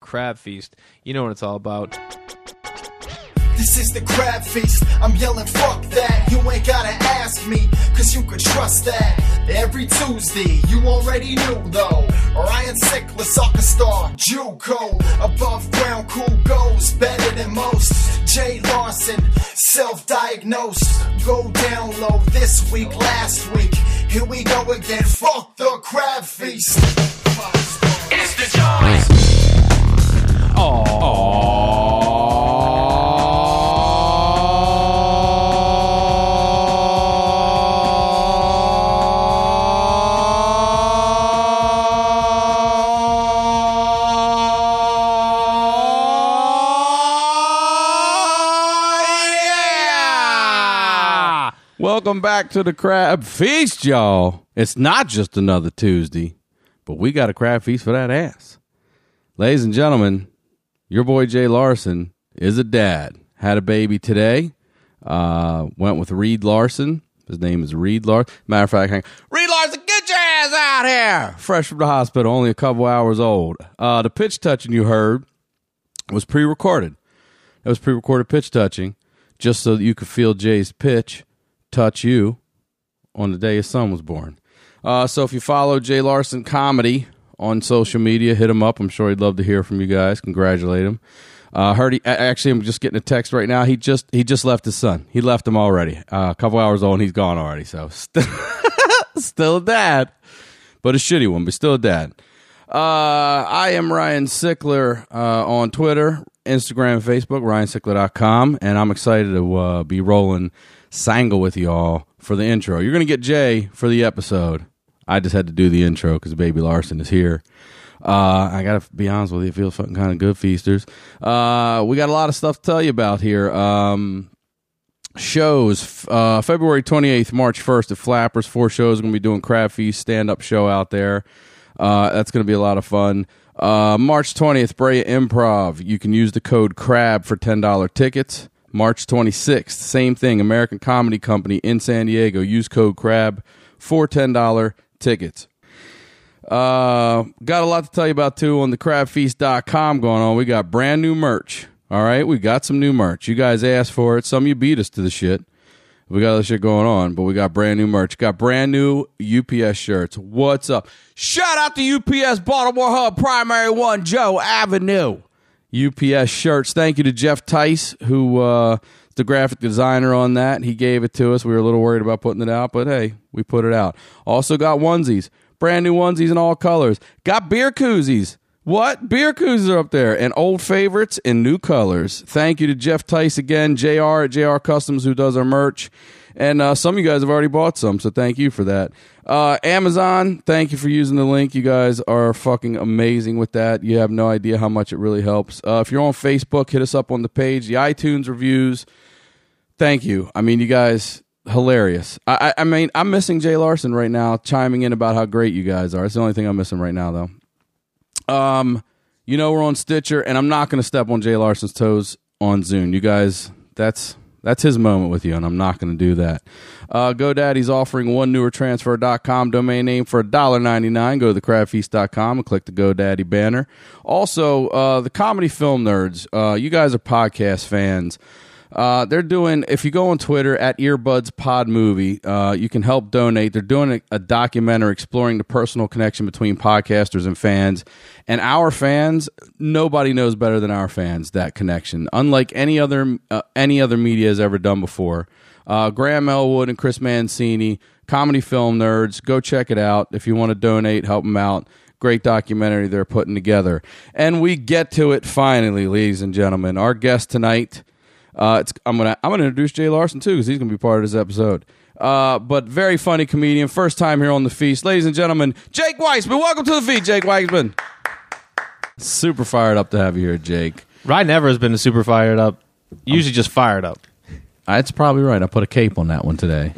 Crab Feast. You know what it's all about. This is the Crab Feast. I'm yelling, fuck that. You ain't gotta ask me, cause you could trust that. Every Tuesday, you already knew though. Ryan Sickler, soccer star, JUCO. Above ground, cool goes, better than most. Jay Larson, self-diagnosed. Go down low this week, last week. Here we go again, fuck the Crab Feast. It's the Jones. Welcome back to the Crab Feast, y'all. It's not just another Tuesday, but we got a crab feast for that ass. Ladies and gentlemen, your boy Jay Larson is a dad. Had a baby today. Went with Reed Larson. His name is Reed Larson. Matter of fact, Reed Larson, get your ass out here! Fresh from the hospital, only a couple hours old. The pitch touching you heard was pre-recorded. It was pre-recorded pitch touching, just so that you could feel Jay's pitch touch you on the day his son was born. So if you follow Jay Larson Comedy on social media, hit him up. I'm sure he'd love to hear from you guys. Congratulate him. Heard he actually, I'm just getting a text right now. He just left his son. He left him already. A couple hours old and he's gone already. So still a dad, but a shitty one, but still a dad. I am Ryan Sickler on Twitter, Instagram, and Facebook, ryansickler.com, and I'm excited to be rolling Sangle with y'all for the intro. You're going to get Jay for the episode. I just had to do the intro because Baby Larson is here. I got to be honest with you, it feels fucking kind of good, feasters. We got a lot of stuff to tell you about here. Shows, February 28th, March 1st at Flappers. 4 shows. Going to be doing Crab Feast, stand-up show out there. That's going to be a lot of fun. March 20th, Brea Improv. You can use the code CRAB for $10 tickets. March 26th, same thing, American Comedy Company in San Diego. Use code CRAB for $10 tickets. Got a lot to tell you about, too, on the crabfeast.com going on. We got brand new merch. All right, we got some new merch. You guys asked for it. Some of you beat us to the shit. We got other shit going on, but we got brand new merch. Got brand new UPS shirts. What's up? Shout out to UPS Baltimore Hub, Primary 1, Joe Avenue. UPS shirts. Thank you to Jeff Tice, who is the graphic designer on that. He gave it to us. We were a little worried about putting it out, but hey, we put it out. Also got onesies. Brand new onesies in all colors. Got beer koozies. What? Beer koozies are up there. And old favorites in new colors. Thank you to Jeff Tice again, JR at JR Customs, who does our merch. And some of you guys have already bought some, so thank you for that. Amazon, thank you for using the link. You guys are fucking amazing with that. You have no idea how much it really helps. If you're on Facebook, hit us up on the page. The iTunes reviews, thank you. I mean, you guys, hilarious. I mean, I'm missing Jay Larson right now, chiming in about how great you guys are. It's the only thing I'm missing right now, though. You know we're on Stitcher, and I'm not going to step on Jay Larson's toes on Zune. You guys, that's his moment with you, and I'm not going to do that. GoDaddy's offering onenewertransfer.com domain name for $1.99. Go to thecrabfeast.com and click the GoDaddy banner. Also, the Comedy Film Nerds, you guys are podcast fans. They're doing, if you go on Twitter at Earbuds Pod Movie, you can help donate. They're doing a documentary exploring the personal connection between podcasters and fans. And our fans, nobody knows better than our fans that connection. Unlike any other media has ever done before. Graham Elwood and Chris Mancini, Comedy Film Nerds, go check it out. If you want to donate, help them out. Great documentary they're putting together. And we get to it finally, ladies and gentlemen. Our guest tonight. I'm gonna introduce Jay Larson too, because he's gonna be part of this episode. But very funny comedian, first time here on the feast, ladies and gentlemen, Jake Weissman. Welcome to the feast, Jake Weissman. Super fired up to have you here, Jake. Ryan never has been super fired up. Usually just fired up. That's probably right. I put a cape on that one today.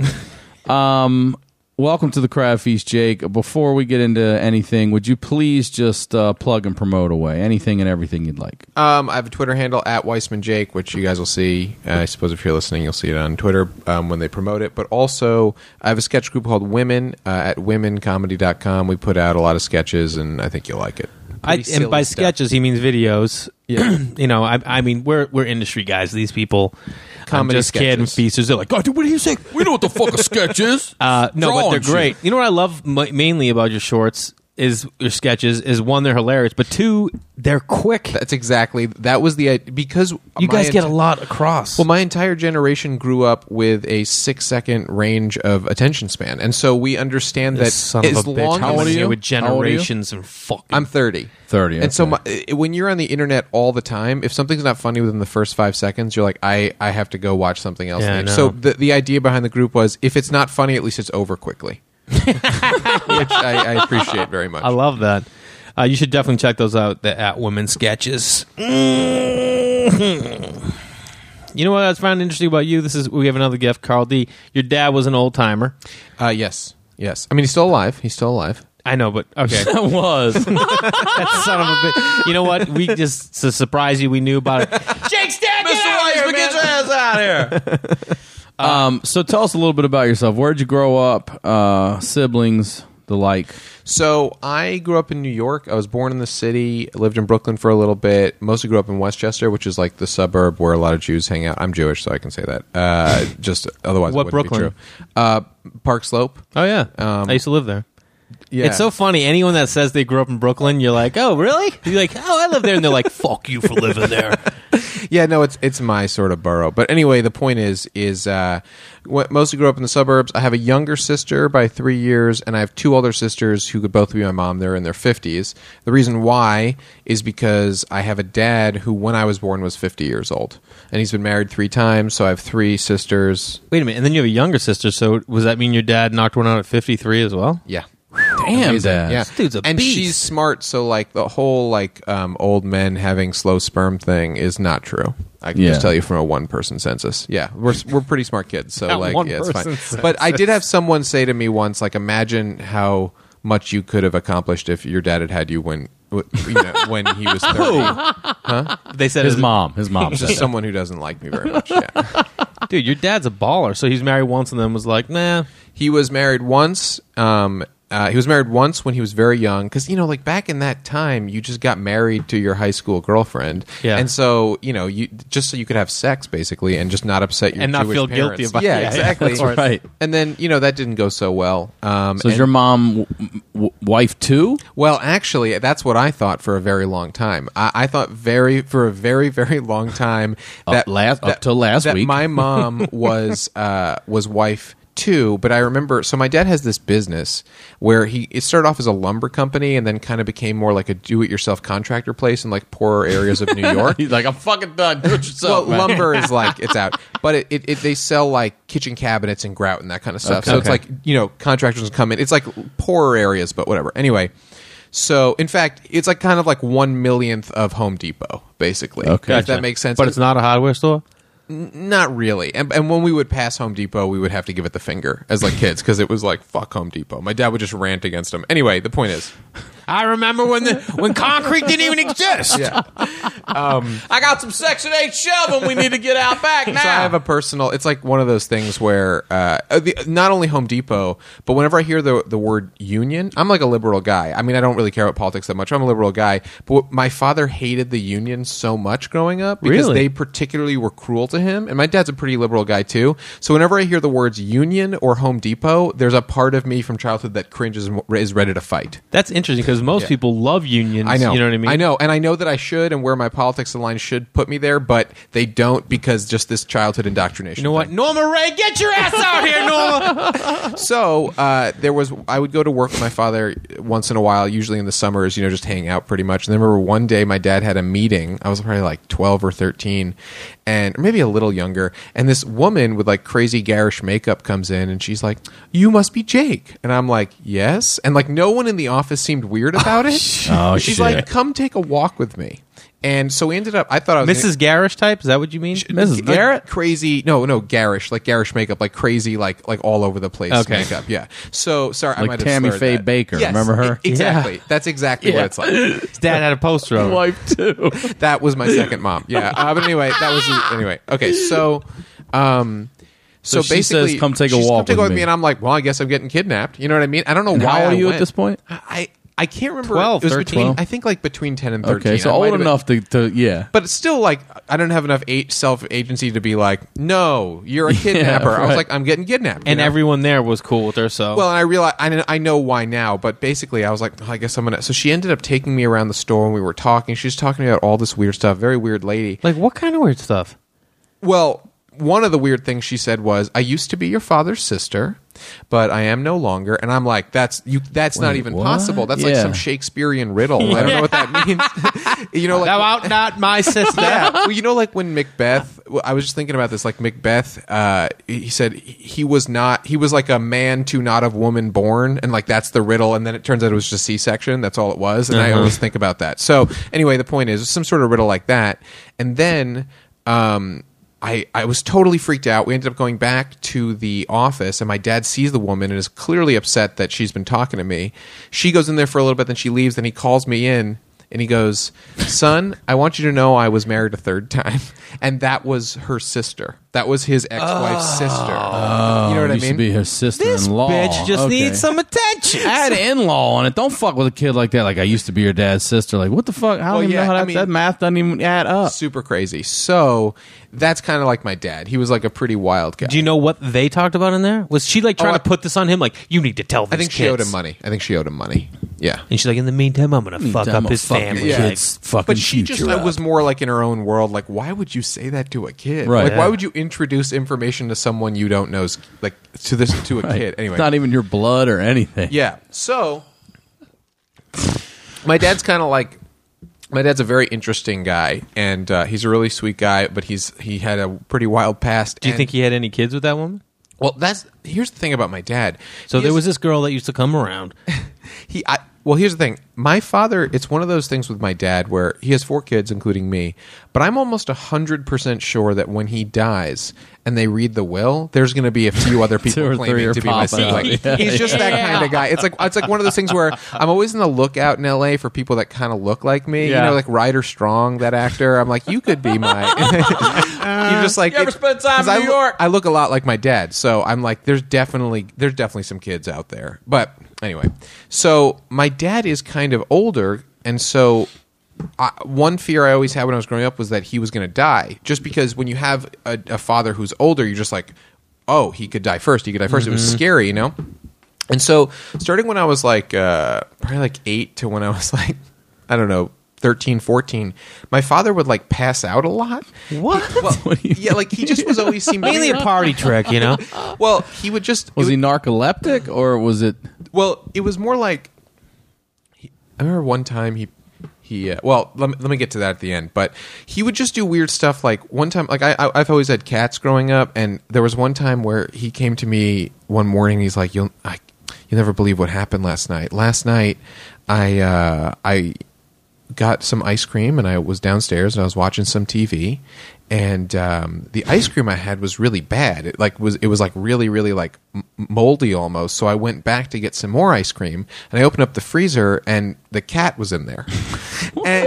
Welcome to the Crab Feast, Jake. Before we get into anything, would you please just plug and promote away anything and everything you'd like? I have a Twitter handle at WeissmanJake, which you guys will see. I suppose if you're listening, you'll see it on Twitter when they promote it. But also, I have a sketch group called Women at womencomedy.com. We put out a lot of sketches, and I think you'll like it. pretty silly and by stuff. sketches, he means videos. Yeah. You know, I mean, we're industry guys. These people, Comedy I'm just kidding, sketches. feasters. They're like, oh, dude, what do you say? We know what the fuck a sketch is. No, but they're Drawing great. shit. You know what I love mainly about your shorts is your sketches is one, they're hilarious, but two, they're quick. That's exactly that was the because You my guys get a enti- lot across. Well, my entire generation grew up with a 6-second range of attention span, and so we understand that This son of as a bitch long How old coming are here you? with How old are you? generations and fucking. I'm 30. 30, And so okay. when you're on the internet all the time, if something's not funny within the first 5 seconds, you're like, I have to go watch something else. Yeah, I know. So the idea behind the group was, if it's not funny, at least it's over quickly. Which I appreciate very much. I love that. You should definitely check those out. The At Women sketches. You know what I found interesting about you? We have another gift, Carl D. Your dad was an old timer. Yes. I mean, he's still alive. I know, but okay. That was. That son of a bitch. You know what? We just to surprise you, we knew about it. Jake's dad, get out here, get your man. ass out here. So tell us a little bit about yourself. Where'd you grow up? Siblings, the like. So I grew up in New York. I was born in the city, lived in Brooklyn for a little bit, mostly grew up in Westchester, which is like the suburb where a lot of Jews hang out. I'm Jewish, so I can say that. Just otherwise What it wouldn't Brooklyn? be true. Park Slope. Oh yeah, I used to live there. Yeah. It's so funny. Anyone that says they grew up in Brooklyn, you're like, oh, really? You're like, oh, I live there. And they're like, fuck you for living there. Yeah, no, it's my sort of borough. But anyway, the point is mostly grew up in the suburbs. I have a younger sister by 3 years, and I have 2 older sisters who could both be my mom. They're in their 50s. The reason why is because I have a dad who, when I was born, was 50 years old. And he's been married 3 times, so I have 3 sisters. Wait a minute. And then you have a younger sister. So does that mean your dad knocked one out at 53 as well? Yeah. Damn, Amazing. Dad. Yeah. This dude's a and beast. she's smart, so like the whole old men having slow sperm thing is not true. I can Yeah. just tell you from a 1-person census. Yeah, we're pretty smart kids, so That like yeah, it's fine. 1-person census. But I did have someone say to me once, like, imagine how much you could have accomplished if your dad had you when when he was 30. They said His mom. His mom. Just said someone who doesn't like me very much. Yeah. dude, your dad's a baller. So he's married once and then was like, nah. He was married once. He was married once when he was very young, because like back in that time, you just got married to your high school girlfriend, Yeah. and so you just so you could have sex basically and just not upset your And not Jewish feel parents. guilty about it. Yeah, Yeah, exactly. that's right. And then that didn't go so well. So is and- your mom wife too? Well, actually, that's what I thought for a very long time. I thought for a very, very long time Up till last that week. my mom was wife too. But I remember, so my dad has this business where it started off as a lumber company and then kind of became more like a do-it-yourself contractor place in like poorer areas of New York. He's like, I'm fucking done. Do it yourself. Well, man. lumber is like it's out, but they sell like kitchen cabinets and grout and that kind of stuff. Okay. So it's like contractors come in. It's like poorer areas, but whatever. Anyway, so in fact, it's like kind of like 1/1,000,000th of Home Depot, basically. Okay. If that makes sense. But it's not a hardware store? Not really. And when we would pass Home Depot, we would have to give it the finger as like kids because it was like fuck Home Depot. My dad would just rant against them. Anyway, the point is, I remember when concrete didn't even exist. yeah. I got some Section 8 shelving we need to get out back now. So I have a personal. It's like one of those things where not only Home Depot, but whenever I hear the word union, I'm like a liberal guy. I mean, I don't really care about politics that much. I'm a liberal guy, but my father hated the union so much growing up because Really? they particularly were cruel to him. And my dad's a pretty liberal guy too. So whenever I hear the words union or Home Depot, there's a part of me from childhood that cringes and is ready to fight. That's interesting because most people love unions. I know. You know what I mean? I know. And I know that I should and where my politics line should put me there, but they don't because just this childhood indoctrination. You know what? thing. Norma Ray, get your ass out here, Norma. So I would go to work with my father once in a while, usually in the summers, just hang out pretty much. And I remember one day my dad had a meeting. I was probably like 12 or 13 or maybe a little younger. And this woman with like crazy garish makeup comes in and she's like, "You must be Jake." And I'm like, "Yes." And like no one in the office seemed weird about it. Oh, She's shit. like, "Come take a walk with me." And so we ended up, I thought I was Mrs. Garish type? Is that what you mean? Mrs. like Garrett? crazy, no, garish, like garish makeup, like crazy, like all over the place Okay. makeup. Yeah. So sorry, I Like might have Tammy slurred Faye that. Baker. Yes, Remember her? Exactly. That's exactly what it's like. His dad had a poster of it. Wife too. That was my second mom. Yeah. But anyway, that was anyway. Okay. So, so she basically, says, "Come take a she's, walk "Come take with with me," me. and I'm like, "Well, I guess I'm getting kidnapped." You know what I mean? I don't know And why. how old I are you went. at this point? I can't remember. 12, it was 13. between, I think like between 10 and 13. Okay, so I might old have been- enough to yeah. But it's still like I don't have enough self-agency to be like, no, you're a kidnapper. I was right. like, I'm getting kidnapped. And you know? everyone there was cool with her. So Well, and I realize I know why now, but basically I was like, I guess I'm gonna. So she ended up taking me around the store and we were talking. She was talking about all this weird stuff. Very weird lady. like what kind of weird stuff? Well, one of the weird things she said was, "I used to be your father's sister, but I am no longer." And I'm like, "That's not even what? possible. That's like Yeah. some Shakespearean riddle. I don't know what that means." You know, like Thou art not my sister. yeah. Well, you know, like when Macbeth, I was just thinking about this, like Macbeth, he said he was like a man to not of woman born. And like, that's the riddle. And then it turns out it was just C-section. That's all it was. And I always think about that. So anyway, the point is some sort of riddle like that. And then, I was totally freaked out. We ended up going back to the office, and my dad sees the woman and is clearly upset that she's been talking to me. She goes in there for a little bit, then she leaves, then he calls me in, and he goes, "Son, I want you to know I was married a third time." And that was her sister. That was his ex-wife's sister. You know what I Used to mean? be her sister-in-law. Bitch just Okay. needs some attention. Add in-law on it. Don't fuck with a kid like that. Like, I used to be your dad's sister. Like, what the fuck? I don't Well, even yeah, know how I that, mean- that math doesn't even add up. Super crazy. So that's kind of like my dad. He was like a pretty wild guy. Do you know what they talked about in there? Was she like trying to put this on him? Like, you need to tell these I think kids. she owed him money. Yeah. And she's like, in the meantime, I'm going to fuck up his family. Yeah. Kid's fucking But she future just up. was more like in her own world. Like, why would you say that to a kid? Right. Like, why Yeah. would you introduce information to someone you don't know's like to a Right. kid? Anyway, It's not even your blood or anything. yeah. So my dad's kind of like. My dad's a very interesting guy, and he's a really sweet guy. But he had a pretty wild past. Do you think he had any kids with that woman? Well, here's the thing about my dad. So He there is- was this girl that used to come around. Well, here's the thing. My father, it's one of those things with my dad where he has 4 kids, including me, but I'm almost 100% sure that when he dies and they read the will, there's going to be a few other 2 people or 3 claiming are to be my popping up. sibling. Yeah. He's just that kind of guy. It's like one of those things where I'm always in the lookout in LA for people that kind of look like me. Yeah. You know, like Ryder Strong, that actor. I'm like, you could be my. You just like You ever spent time 'cause in I New look- York? I look a lot like my dad, so I'm like, there's definitely some kids out there. But anyway, so my dad is kind of older, and so one fear I always had when I was growing up was that he was going to die. Just because when you have a father who's older, you're just like, oh, he could die first. He could die 1st. It was scary, you know. And so, starting when I was like probably like 8 to when I was like, I don't know, 13, 14, my father would like pass out a lot. What? Yeah, like he just was always seemed Mainly a party trick, you know? Well, he would just Was he narcoleptic or was it? Well, it was more like I remember one time he well, let me get to that at the end. But he would just do weird stuff. Like one time, like I've always had cats growing up, and there was one time where he came to me one morning. He's like, "You'll never believe what happened last night. Last night, I got some ice cream, and I was downstairs and I was watching some TV, and the ice cream I had was really bad. It was like really, really like moldy almost. So I went back to get some more ice cream, and I opened up the freezer, and the cat was in there. And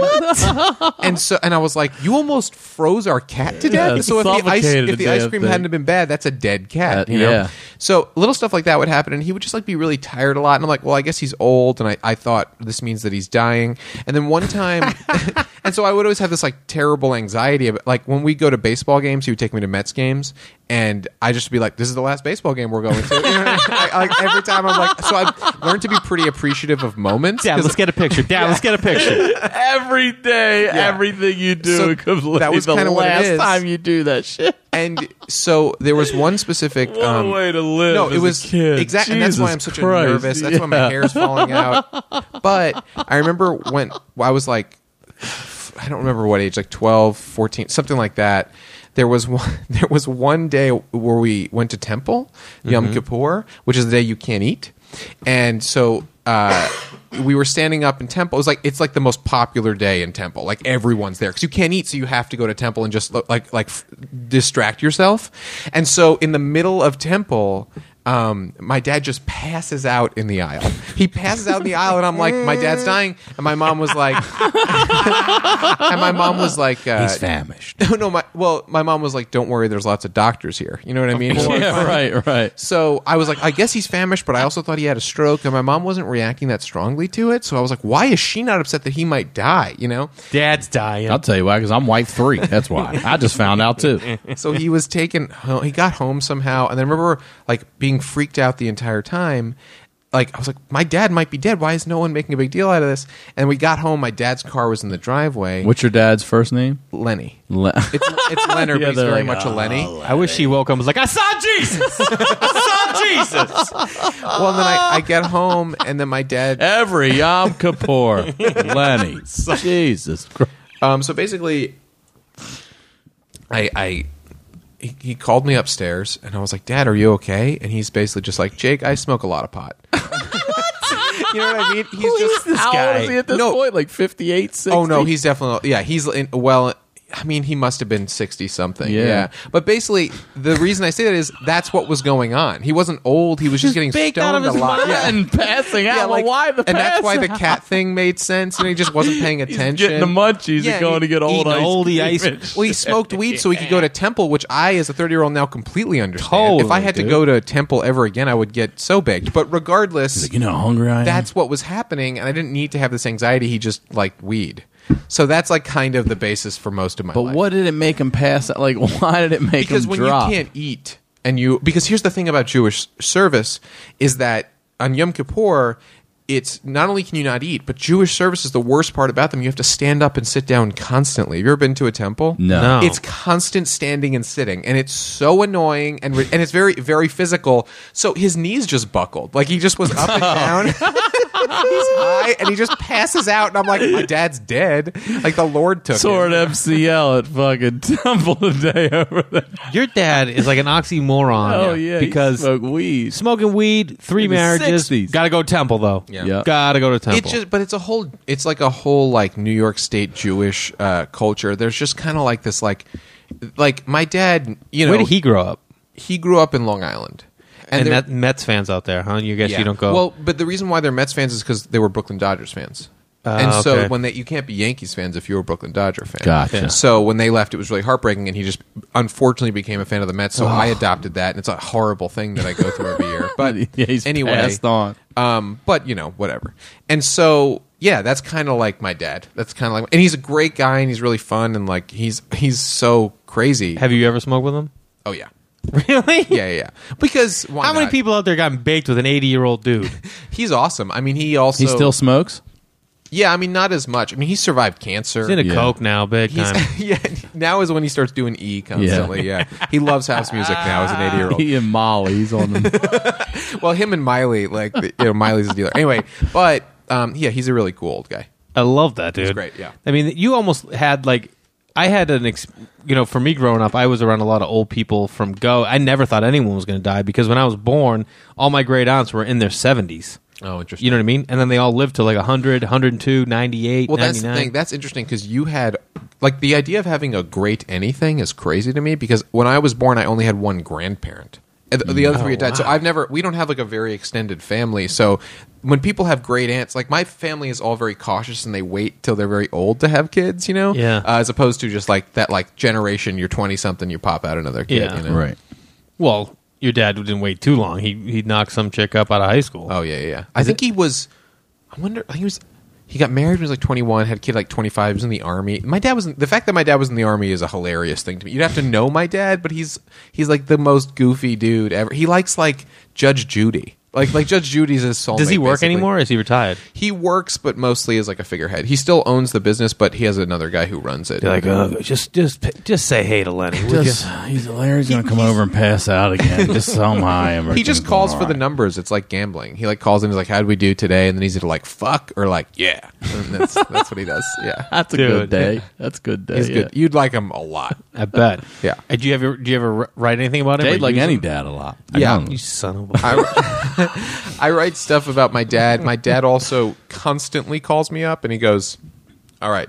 I was like, you almost froze our cat to death. Yeah, So if suffocated the the ice damn cream thing. hadn't been bad, that's a dead cat. You know? Yeah. So little stuff like that would happen, and he would just like be really tired a lot. And I'm like, well, I guess he's old, and I thought this means that he's dying. And then one time, and so I would always have this like terrible anxiety of it. Like when we go to baseball games, he would take me to Mets games, and I just be like, this is the last baseball game we're going to. You know? Like every time I'm like, so I've learned to be pretty appreciative of moments. Dad, 'cause- let's get a picture. Dad, let's get a picture. Every day, everything you do, So completely that was the kinda what it last is. time you do that shit. And so there was one specific. What a way to live. No, as it was a kid. exactly, and that's why I'm Jesus such Christ. a nervous. That's why my hair's falling out. But I remember when I was like, I don't remember what age, like 12, 14, something like that. There was one day where we went to temple, Yom Kippur, which is the day you can't eat, and so we were standing up in temple. It's like the most popular day in temple. Like everyone's there because you can't eat, so you have to go to temple and just distract yourself. And so in the middle of temple, my dad just passes out in the aisle. He passes out in the aisle, and I'm like, my dad's dying, and my mom was like, He's famished. no, my mom was like, don't worry, there's lots of doctors here. You know what I mean? Yeah, right. So I was like, I guess he's famished, but I also thought he had a stroke, and my mom wasn't reacting that strongly to it. So I was like, why is she not upset that he might die? You know? Dad's dying. I'll tell you why, because I'm wife 3. That's why. I just found out too. So he was taken home. He got home somehow, and then I remember like being freaked out the entire time. Like, I was like, my dad might be dead. Why is no one making a big deal out of this? And we got home. My dad's car was in the driveway. What's your dad's first name? Lenny. It's Leonard, but he's they're very like, much a Lenny. I wish he woke up and was like, I saw Jesus! I saw Jesus! Well, and then I get home, and then my dad... Every Yom Kippur. Lenny. Jesus Christ. So basically, he called me upstairs, and I was like, Dad, are you okay? And he's basically just like, Jake, I smoke a lot of pot. You know what I mean? He's just this How guy? old is he at this point? Like 58, 60? Oh, no, he's definitely... Yeah, he's... I mean, he must have been 60-something. Yeah. Yeah. But basically, the reason I say that is that's what was going on. He wasn't old. He was just getting baked stoned out of his a lot. mind. Yeah. And passing out. Yeah, Well, why the and that's why the pass cat thing made sense. You know, he just wasn't paying attention. getting the munchies Yeah, and going to get old eating oldie ice cream. Well, he smoked weed so he could go to Temple, which I, as a 30-year-old, now completely understand. Totally, if I had to dude. go to Temple ever again, I would get so baked. But regardless, Like, you know how hungry I am? that's what was happening, and I didn't need to have this anxiety. He just liked weed. So that's like kind of the basis for most of my But life. what did it make him pass? Like, why did it make Because him when drop? you can't eat because here's the thing about Jewish service is that on Yom Kippur, it's not only can you not eat, but Jewish service is the worst part about them. You have to stand up and sit down constantly. Have you ever been to a temple? No. It's constant standing and sitting, and it's so annoying, and it's very, very physical. So his knees just buckled. Like, he just was up and down. He's high, and he just passes out, and I'm like, my dad's dead. Like, the Lord took Sword him. MCL at fucking Temple today over there. Your dad is like an oxymoron. Oh, yeah. Because he smoked weed. smoking weed, 3 In the marriages, 60s. gotta go Temple, though. Yeah. Gotta go to Temple. It's like a whole like New York State Jewish culture. There's just kind of like this like my dad, you know, Where did he grow up? he grew up in Long Island. And they're- that Mets fans out there, huh? You guess yeah. you don't go. Well, but the reason why they're Mets fans is because they were Brooklyn Dodgers fans. And so okay. when you can't be Yankees fans if you were a Brooklyn Dodger fan. Gotcha. So when they left, it was really heartbreaking, and he just unfortunately became a fan of the Mets. So I adopted that, and it's a horrible thing that I go through every year. But Yeah, he's anyway, passed on. but you know, whatever. And so yeah, that's kind of like my dad. That's kind of like, and he's a great guy, and he's really fun, and like he's so crazy. Have you ever smoked with him? Oh yeah, Really? yeah. Because why How many not? people out there got baked with an 80-year-old dude? He's awesome. I mean, he also He still smokes? yeah. I mean, not as much. I mean, he survived cancer. He's into Yeah. coke now, big He's- time. yeah, now is when he starts doing E constantly. Yeah, he loves house music now as an 80-year-old. He and Molly. He's on them. Well, him and Miley, like Miley's a dealer. Anyway, but yeah, he's a really cool old guy. I love that, dude. He's great, yeah. I mean, you almost had like I had for me growing up, I was around a lot of old people from Go. I never thought anyone was going to die because when I was born, all my great aunts were in their 70s. Oh, interesting. You know what I mean? And then they all lived to like 100, 102, 98, Well, that's 99. the thing. That's interesting because you had like the idea of having a great anything is crazy to me because when I was born, I only had one grandparent. And the other three had died. So we don't have like a very extended family. So when people have great aunts, like my family is all very cautious and they wait till they're very old to have kids, you know? Yeah. As opposed to just like that like generation, you're 20 something, you pop out another kid. Yeah. You know? Right. Well, your dad didn't wait too long. He knocked some chick up out of high school. Oh yeah. I think he was. I think he was. He got married when he was like 21, had a kid like 25. He was in the army. My dad was. The fact that my dad was in the army is a hilarious thing to me. You'd have to know my dad, but he's like the most goofy dude ever. He likes like Judge Judy. Like Judge Judy's his soulmate. Does he work basically. anymore or is he retired? He works, but mostly as like a figurehead. He still owns the business, but he has another guy who runs it. You're like, just say hey to Lenny. would Just, he's Larry's going to come over and pass out again. Just so I'm high. He just calls for the numbers. It's like gambling. He like calls in. He's like, "How did we do today?" And then he's either like "fuck" or like "yeah." And that's what he does. Yeah, That's a Dude. good day. That's a good day. he's yeah. good. You'd like him a lot. I bet. Yeah. Do you ever write anything about him? Dave or like use any him? dad a lot. Yeah. I know. You son of a. I write stuff about my dad. My dad also constantly calls me up and he goes, "All right,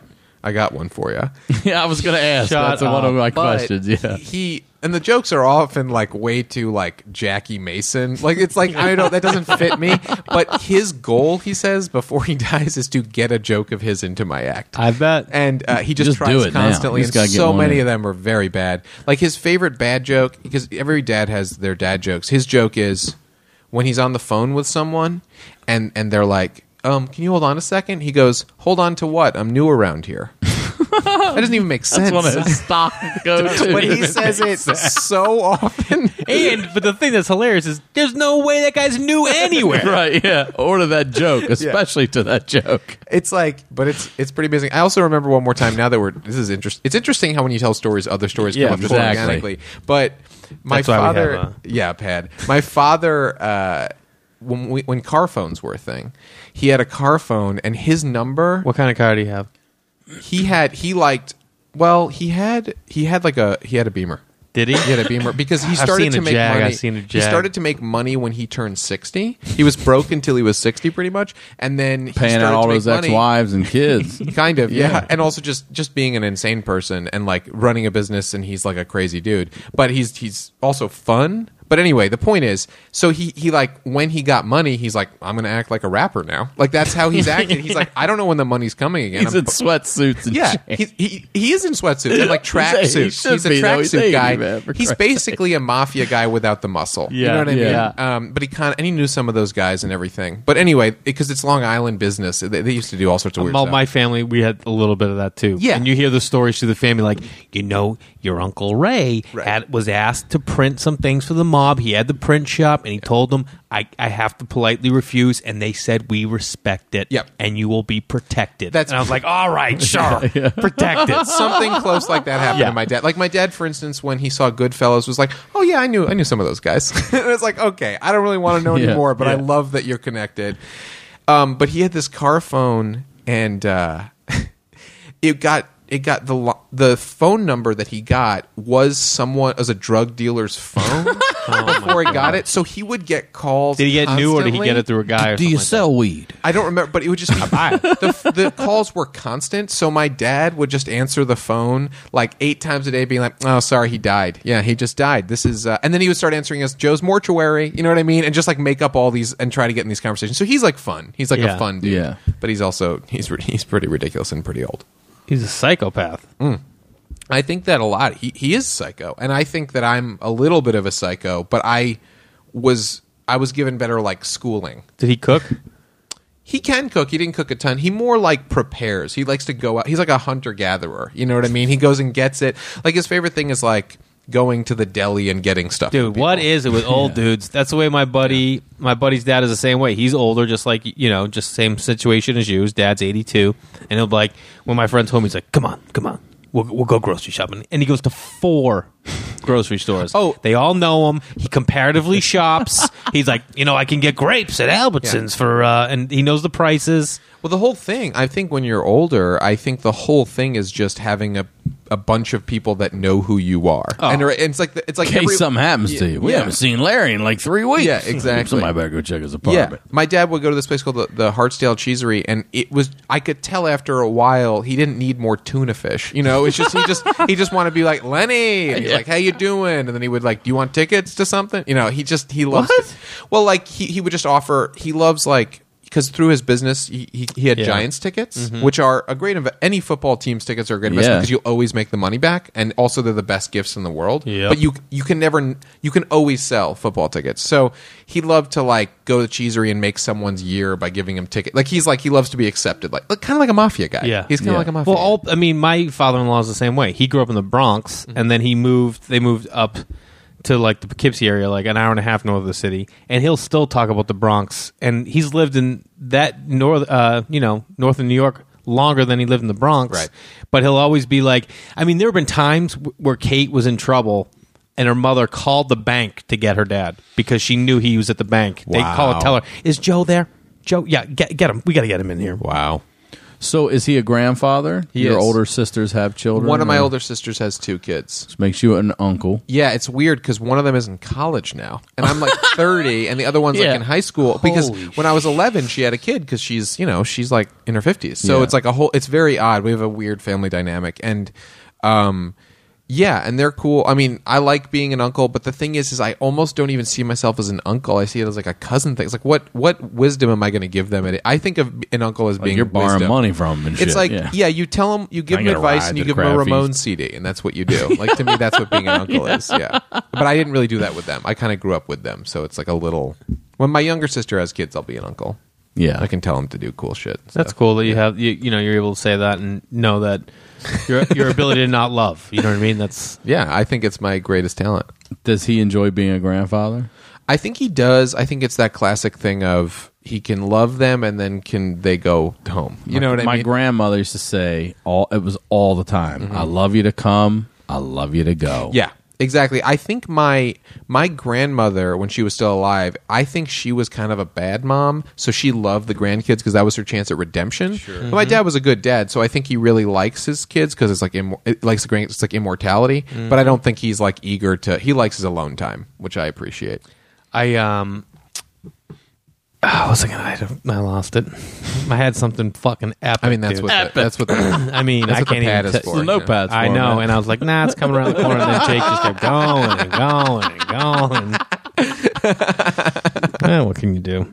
I got one for you. Yeah, I was going to ask. Shut That's one of my But questions. Yeah. and the jokes are often like way too like Jackie Mason. Like it's like I don't that doesn't fit me. But his goal, he says, before he dies, is to get a joke of his into my act. I bet. And he just Just do tries it now. constantly, You and just gotta get so one many in. of them are very bad. Like his favorite bad joke, because every dad has their dad jokes. His joke is when he's on the phone with someone, and they're like, can you hold on a second? He goes, hold on to what? I'm new around here. That doesn't even make sense. That's one of his stock go-to. But he says it so often. But the thing that's hilarious is there's no way that guy's new anywhere. Right, yeah. Or to that joke, especially to that joke. It's like, but it's pretty amazing. I also remember one more time. Now that this is interesting. It's interesting how when you tell stories, other stories Yeah, come up just exactly. organically. But my That's why we father, have Pad. My father, when car phones were a thing, he had a car phone, and his number. What kind of car do you have? He had a Beamer. Did he? He had a Beamer because he I've started seen to a make Jag. money. I've seen a He Jag. started to make money when he turned 60. He was broke until he was 60, pretty much, and then he Paying started out all to make those money. ex-wives and kids. Kind of, yeah. Yeah. And also just being an insane person and like running a business, and he's like a crazy dude. But he's also fun. But anyway, the point is, so he like when he got money, he's like, I'm gonna act like a rapper now. Like that's how he's acting. He's like, I don't know when the money's coming again. He's in sweatsuits and yeah, chains. he is in sweatsuits and like track He suits. should He's a be, though. He's tracksuit 80, guy. man, for He's Christ's basically a mafia guy without the muscle. You know what I mean? Yeah. But he knew some of those guys and everything. But anyway, because it's Long Island business, they used to do all sorts of weird Well, stuff. my family, we had a little bit of that too. Yeah. And you hear the stories through the family, like, your Uncle Ray Right. was asked to print some things for the mob. He had the print shop, and he told them, I have to politely refuse, and they said, we respect it, Yep. and you will be protected. That's- and I was like, all right, sure, protected. Something close like that happened Yeah. to my dad. Like my dad, for instance, when he saw Goodfellas, was like, "Oh yeah, I knew some of those guys." And it's like, okay, I don't really want to know Yeah. anymore, but I love that you're connected. But he had this car phone, and it got the phone number that he got was a drug dealer's phone before he got it. So he would get calls. Did he get new, or did he constantly. get it through a guy? Or Do you something sell weed? I don't remember, but it would just be the calls were constant. So my dad would just answer the phone like 8 times a day, being like, "Oh, sorry, he died. Yeah, he just died. This is," and then he would start answering us, "Joe's mortuary." You know what I mean? And just like make up all these and try to get in these conversations. So he's like fun. He's like Yeah. a fun dude. Yeah. But he's also he's pretty ridiculous and pretty old. He's a psychopath. I think that a lot. He is psycho, and I think that I'm a little bit of a psycho. But I was given better like schooling. Did he cook? He can cook. He didn't cook a ton. He more like prepares. He likes to go out. He's like a hunter gatherer. You know what I mean? He goes and gets it. Like his favorite thing is like going to the deli and getting stuff. for Dude, what people. is it with old dudes? That's the way my buddy's dad is the same way. He's older, just like, just same situation as you. His dad's 82. And he'll be like, when my friend's home, he's like, come on. We'll go grocery shopping. And he goes to 4 grocery stores. Oh. They all know him. He comparatively shops. He's like, I can get grapes at Albertsons for, and he knows the prices. Well, the whole thing, I think when you're older, I think the whole thing is just having a bunch of people that know who you are. Oh. And it's like In case something happens to you. We yeah. haven't seen Larry in like 3 weeks. Yeah, exactly. Somebody better go check his Yeah, apartment. my dad would go to this place called the Hartsdale Cheesery, and I could tell after a while he didn't need more tuna fish. It's just he just wanted to be like Lenny, and he's like, "How you doing?" And then he would like, "Do you want tickets to something?" He loves. What? Well, like he would just offer. He loves like. Because through his business, he had Yeah. Giants tickets, which are a great any football team's tickets are a great investment Yeah. because you always make the money back, and also they're the best gifts in the world. Yep. But you can always sell football tickets. So he loved to like go to Cheesery and make someone's year by giving him tickets. Like he loves to be accepted, like kind of like a mafia guy. Yeah. he's kind of Yeah. like a mafia. Well, guy. my father-in-law is the same way. He grew up in the Bronx, and then they moved up to like the Poughkeepsie area, like an hour and a half north of the city, and he'll still talk about the Bronx. And he's lived in that north of New York longer than he lived in the Bronx. Right. But he'll always be like, there have been times where Kate was in trouble, and her mother called the bank to get her dad because she knew he was at the bank. They call Wow. it, tell her, "Is Joe there? Joe, yeah, get him. We got to get him in here." Wow. So is he a grandfather? He Your is. older sisters have children? One of my or- older sisters has 2 kids. Which makes you an uncle. Yeah, it's weird because one of them is in college now, and I'm like 30, and the other one's Yeah. like in high school. Because Holy when I was 11, she had a kid because she's like in her 50s. So Yeah. it's like it's very odd. We have a weird family dynamic, and yeah, and they're cool. I mean, I like being an uncle, but the thing is I almost don't even see myself as an uncle. I see it as like a cousin thing. It's like what wisdom am I going to give them? I think of an uncle as being You're borrowing wisdom. money from him and shit. It's like, yeah, you tell them, you give I them get a advice, ride and you to give the them a crab Ramones feast. CD, and that's what you do. Like, to me, that's what being an uncle is. Yeah, but I didn't really do that with them. I kind of grew up with them, so it's like a little. When my younger sister has kids, I'll be an uncle. Yeah. I can tell them to do cool shit. and That's stuff. cool that you have you know you're able to say that and know that your ability to not love. You know what I mean? That's Yeah, I think it's my greatest talent. Does he enjoy being a grandfather? I think he does. I think it's that classic thing of he can love them, and then can they go home? You know what I My mean? grandmother used to say it was all the time. I love you to come. I love you to go. Yeah, exactly. I think my grandmother, when she was still alive, I think she was kind of a bad mom, so she loved the grandkids because that was her chance at redemption. Sure. But my dad was a good dad, so I think he really likes his kids because it's like it likes the grand. It's like immortality. But I don't think he's like eager to. He likes his alone time, which I appreciate. what was I gonna? I lost it. I had something fucking epic. I mean, that's dude. what. I mean, That's I what the can't pad even. is for. The notepad's I for him, know, man. and I was like, nah, it's coming around the corner. And then Jake just kept going and going and going. What can you do?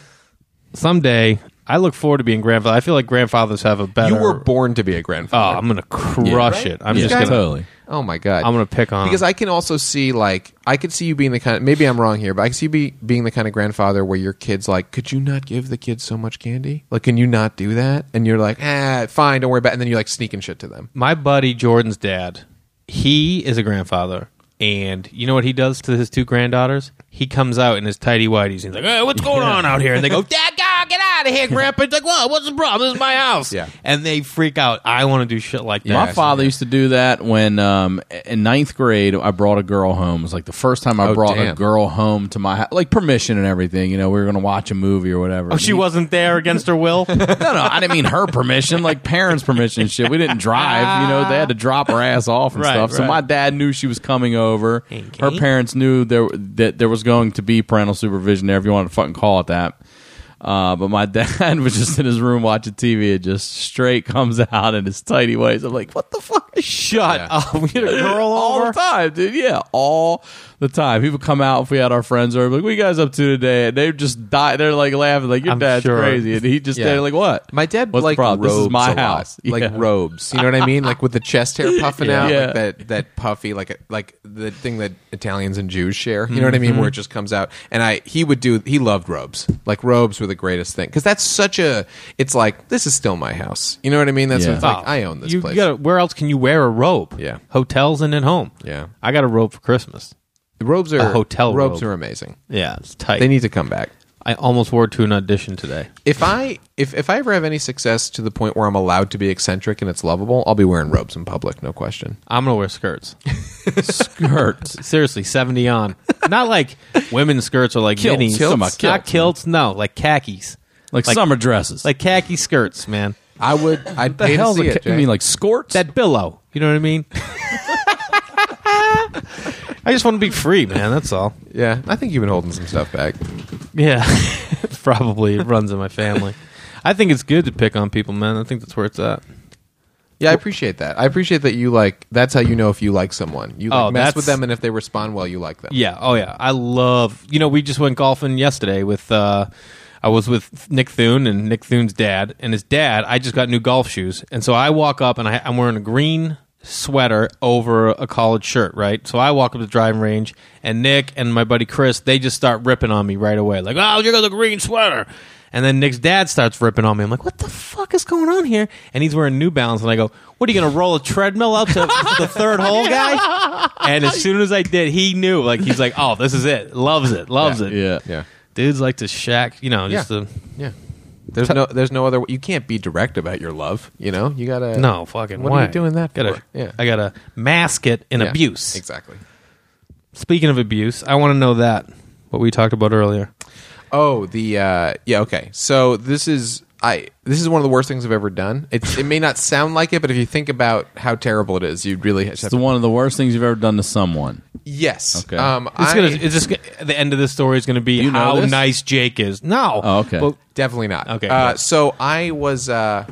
Someday, I look forward to being grandfather. I feel like grandfathers have a better. You were born to be a Oh, grandfather. I'm gonna crush it. I'm Yeah, just gonna. totally. Oh my god! I'm gonna pick on because him. I can also see I could see you being the kind of, maybe I'm wrong here, but I can see you being the kind of grandfather where your kid's like, could you not give the kids so much candy? Like, can you not do that? And you're like, fine, don't worry about it. And then you're like sneaking shit to them. My buddy Jordan's dad, he is a grandfather, and you know what he does to his 2 granddaughters? He comes out in his tighty whities. He's like, "Hey, what's going on out here?" And they go, "Dad, get out of here, Grandpa." He's like, "What? What's the problem? This is my house." Yeah. And they freak out. I want to do shit like that. My father used to do that when in 9th grade I brought a girl home. It was like the first time I Oh, brought a damn. girl home to my house, like permission and everything. You know, we were going to watch a movie or whatever. Oh, she wasn't there against her will. No, I didn't mean her permission, like parents' permission and shit. We didn't drive, you know, they had to drop her ass off and Right, stuff. So right. my dad knew she was coming over. Okay. Her parents knew that there was going to be parental supervision there, if you want to fucking call it that. But my dad was just in his room watching TV and just straight comes out in his tidy ways. I'm like, what the fuck? Shut up. We had a girl All over. the time, dude. Yeah, all the time. He would come out if we had our friends over. Like, what are you guys up to today? And they just die. They're like laughing, like, your I'm dad's sure. crazy. And he just Yeah. they're like, what? My dad What's the like problem? robes This is my a lot. house. Like Yeah. robes. You know what I mean? Like with the chest hair puffing out, Yeah. like that puffy, like the thing that Italians and Jews share. You know what I mean? Where it just comes out. And he loved robes. Like robes were the greatest thing because that's such a. It's like this is still my house. You know what I mean? That's Yeah. what it's like. I own this You place. gotta, where else can you wear a robe? Yeah. Hotels and at home. Yeah. I got a robe for Christmas. The robes are A hotel robes robe. are amazing. Yeah, it's tight. They need to come back. I almost wore it to an audition today. If I ever have any success to the point where I'm allowed to be eccentric and it's lovable, I'll be wearing robes in public, no question. I'm gonna wear skirts. Skirts. Seriously, 70 on. Not like women's skirts or like Kilts. minis. Kilts. Not Kilts, kilts. No, like khakis. Like summer dresses. Like khaki skirts, man. I'd the pay to hell's see a it. you Jay. mean like skirts? That billow. You know what I mean? I just want to be free, man. That's all. Yeah, I think you've been holding some stuff back. Yeah. Probably it runs in my family. I think it's good to pick on people, man. I think that's where it's at. Yeah, I appreciate that. I appreciate that you like. That's how you know if you like someone. You like, mess that's- with them, and if they respond well, you like them. Yeah. Oh, yeah. I love. You know, we just went golfing yesterday with. I was with Nick Thune and Nick Thune's dad, and his dad. I just got new golf shoes, and so I walk up and I'm wearing a green sweater over a collared shirt, right? So I walk up to the driving range, and Nick and my buddy Chris, they just start ripping on me right away, like, "Oh, you got the green sweater." And then Nick's dad starts ripping on me. I'm like, what the fuck is going on here? And he's wearing New Balance. And I go, what, are you going to roll a treadmill out to the third hole, guy? And as soon as I did, he knew. Like, he's like, oh, this is it. Loves it. Loves it. Yeah. Yeah, Dudes like to shack, you know, just Yeah. to... yeah. There's no other. You can't be direct about your love. You know, you gotta. No, fucking What way. are you doing that Gotta, for? Yeah. I got to mask it in Yeah, abuse. Exactly. Speaking of abuse, I want to know what we talked about earlier. Oh, okay. So this is this is one of the worst things I've ever done. It may not sound like it, but if you think about how terrible it is, you'd really have It's one of the worst things you've ever done to someone. Yes. Okay. It's just the end of this story is going to be You know how this? nice Jake is. No. Oh, okay. But Definitely not. Okay, good. So I was a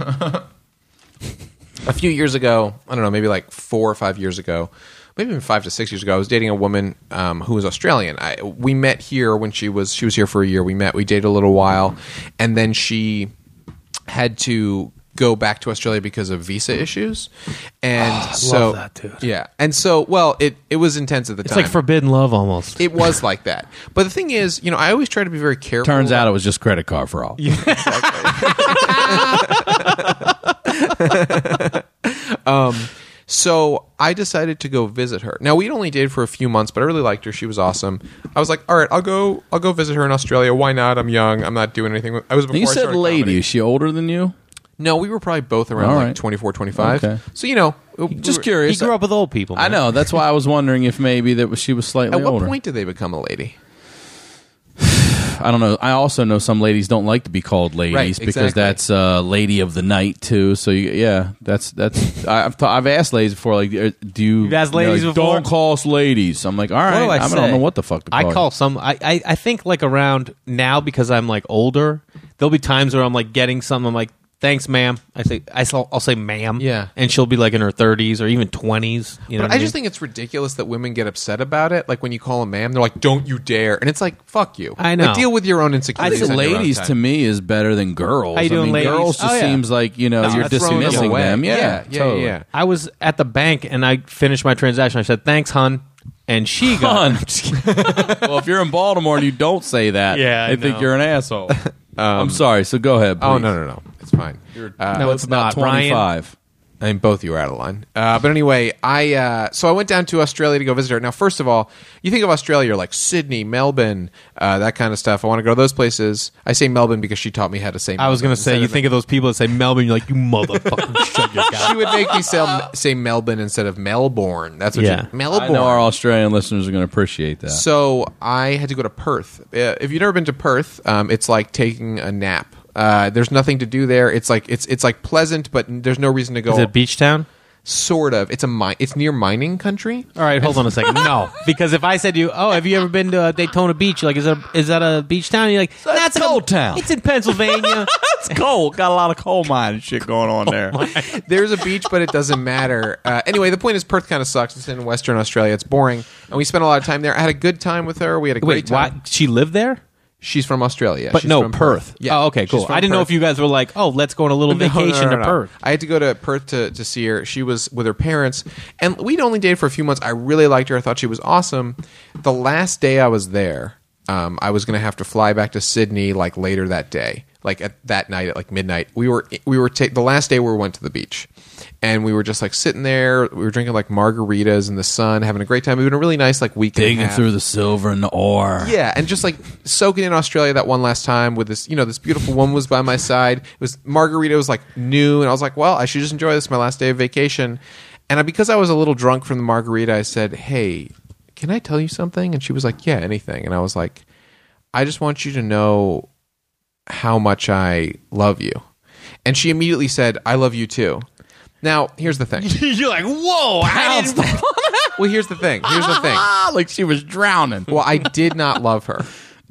few years ago. I don't know, maybe like 4 or 5 years ago, maybe even 5 to 6 years ago. I was dating a woman who was Australian. We met here when she was here for a year. We dated a little while, and then she had to go back to Australia because of visa issues. And so love that, dude. Yeah, and so well, it was intense at the it's time. like forbidden love almost. It was like that. But the thing is, I always try to be very careful. Turns out it was just credit card for all. So I decided to go visit her. Now we'd only dated for a few months, but I really liked her. She was awesome. I was like, all right, I'll go visit her in Australia. Why not? I'm young. I'm not doing anything. I was before You I said started lady. comedy. Is she older than you? No, we were probably both around All like right. 24, 25. Okay. So Just He curious. grew up with old people. I man. know. That's why I was wondering if maybe she was slightly At what older. point did they become a lady? I don't know. I also know some ladies don't like to be called ladies Right, because exactly. that's lady of the night too. So that's. I've asked ladies before. Like, do you? You've asked ladies like, before? Don't call us ladies. I'm like, all right. What do I don't say? know what the fuck to call. I you. call some. I think like around now because I'm like older. There'll be times where I'm like getting something. I'm like, thanks, ma'am. I'll say ma'am. Yeah. And she'll be like in her 30s or even 20s. You know. But I just think it's ridiculous that women get upset about it. Like when you call a ma'am, they're like, "Don't you dare!" And it's like, "Fuck you." I know. Like, deal with your own I insecurities. think on your own ladies time. to me is better than girls. How you doing, I mean, ladies? girls just Oh, yeah. seems like you're You're throwing dismissing away. them. Yeah. Totally. I was at the bank and I finished my transaction. I said, "Thanks, hun," and she got. Well, if you're in Baltimore and you don't say that, Yeah, I they think know. you're an asshole. I'm sorry. So go ahead. Please. Oh no, it's fine. No, it's not. Ryan, 25. I mean, both of you are out of line. But anyway, I went down to Australia to go visit her. Now, first of all, you think of Australia, you're like Sydney, Melbourne, that kind of stuff. I want to go to those places. I say Melbourne because she taught me how to say Melbourne. I was going to say, you think of those people that say Melbourne, you're like, you motherfucking shut your She goddamn. would make me say Melbourne instead of Melbourne. That's what Yeah. Melbourne. I know our Australian listeners are going to appreciate that. So I had to go to Perth. If you've never been to Perth, it's like taking a nap. There's nothing to do there. It's like pleasant, but there's no reason to go. Is it beach town? Sort of. It's near mining country. All right, hold on a second. No, because if I said to you, "Oh, have you ever been to Daytona Beach?" You're like, "Is that a beach town?" You're like, That's "Nah, coal town. It's in Pennsylvania." It's cold. Got a lot of coal mine and shit going on there. There's a beach, but it doesn't matter. Anyway, the point is Perth kind of sucks. It's in Western Australia. It's boring, and we spent a lot of time there. I had a good time with her. We had a great Wait, time. why? She lived there? She's from Australia, But She's no, from Perth. Yeah. Oh, okay, She's cool. from I didn't know Perth. if you guys were like, "Oh, let's go on a little No, vacation no. to Perth." I had to go to Perth to see her. She was with her parents, and we'd only dated for a few months. I really liked her. I thought she was awesome. The last day I was there, I was going to have to fly back to Sydney like later that day, like at that night at like midnight. We were the last day we went to the beach, and we were just like sitting there. We were drinking like margaritas in the sun, having a great time. It was a really nice like weekend. Digging through the silver and the ore. Yeah, and just like soaking in Australia that one last time with this, this beautiful woman was by my side. It was margarita was like new, and I was like, well, I should just enjoy this, my last day of vacation. And because I was a little drunk from the margarita, I said, hey, can I tell you something? And she was like, yeah, anything. And I was like, I just want you to know how much I love you. And she immediately said, I love you too. Now, here's the thing. You're like, "Whoa!" I didn't. Well, here's the thing. Like she was drowning. Well, I did not love her.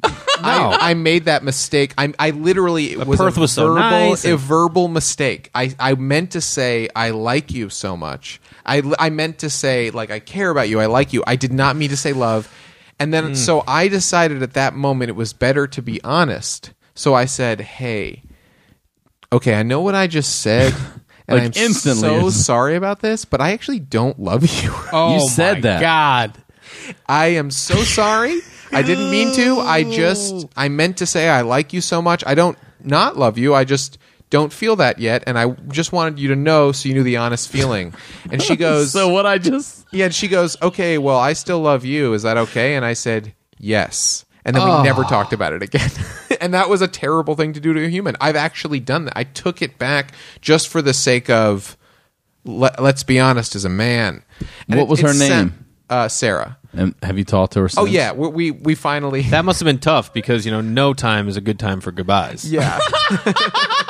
I made that mistake. I literally it was Perth a was so verbal, nice and- a verbal mistake. I meant to say I like you so much. I meant to say like I care about you. I like you. I did not mean to say love. And then so I decided at that moment it was better to be honest. So I said, "Hey, okay, I know what I just said." And Like, I'm instantly. so sorry about this, but I actually don't love you. Oh, You said my that. God. I am so sorry. I didn't mean to. I meant to say I like you so much. I don't not love you. I just don't feel that yet. And I just wanted you to know so you knew the honest feeling. And she goes, So what I just... yeah, and she goes, okay, well, I still love you. Is that okay? And I said, yes. And then we never talked about it again. And that was a terrible thing to do to a human. I've actually done that. I took it back just for the sake of, let's be honest, as a man. And What was her name? Sarah. And have you talked to her since? Oh, yeah. We finally... That must have been tough because no time is a good time for goodbyes. Yeah.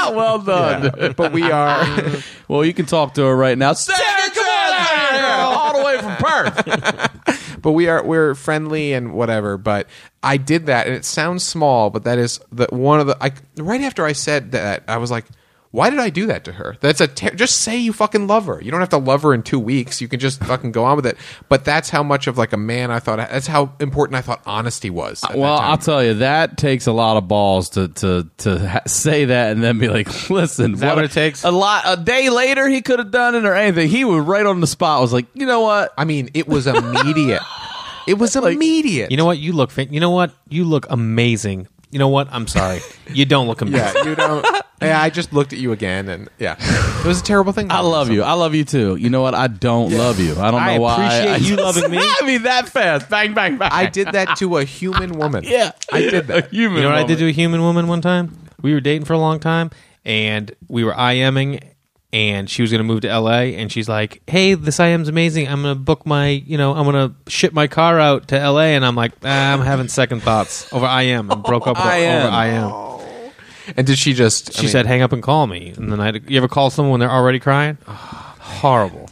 Well done. But we are. Well, you can talk to her right now. Sarah, come on out here, all the way from Perth. But we're friendly and whatever. But I did that, and it sounds small, but that is right after I said that, I was like, why did I do that to her? That's just say you fucking love her. You don't have to love her in 2 weeks. You can just fucking go on with it. But that's how much of like a man I thought. That's how important I thought honesty was. Well, I'll tell you, that takes a lot of balls to say that and then be like, listen, Is that what it takes? A day later, he could have done it or anything. He was right on the spot. Was like, you know what? I mean, it was immediate. It was immediate. You know what? You look amazing. You know what? I'm sorry. You don't look amazing. Yeah, you don't. Yeah, I just looked at you again, and yeah, it was a terrible thing. I love you. I love you too. You know what? I don't love you. I don't know why. I appreciate you loving me. I mean, that fast. Bang, bang, bang. I did that to a human woman. Yeah, I did that. You know what I did to a human woman one time? We were dating for a long time, and we were IMing, and she was going to move to LA, and she's like, hey, this IM's amazing. I'm going to book I'm going to ship my car out to LA, and I'm like, I'm having second thoughts over IM, and broke up over IM. And did she just... She said, hang up and call me. And then you ever call someone when they're already crying? Horrible.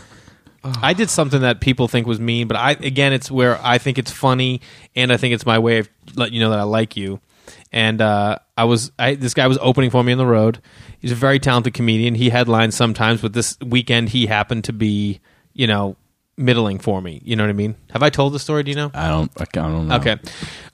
I did something that people think was mean, but it's where I think it's funny, and I think it's my way of letting you know that I like you. And this guy was opening for me on the road. He's a very talented comedian. He headlines sometimes, but this weekend he happened to be, middling for me. You know what I mean? Have I told the story? Do you know? I don't know. Okay.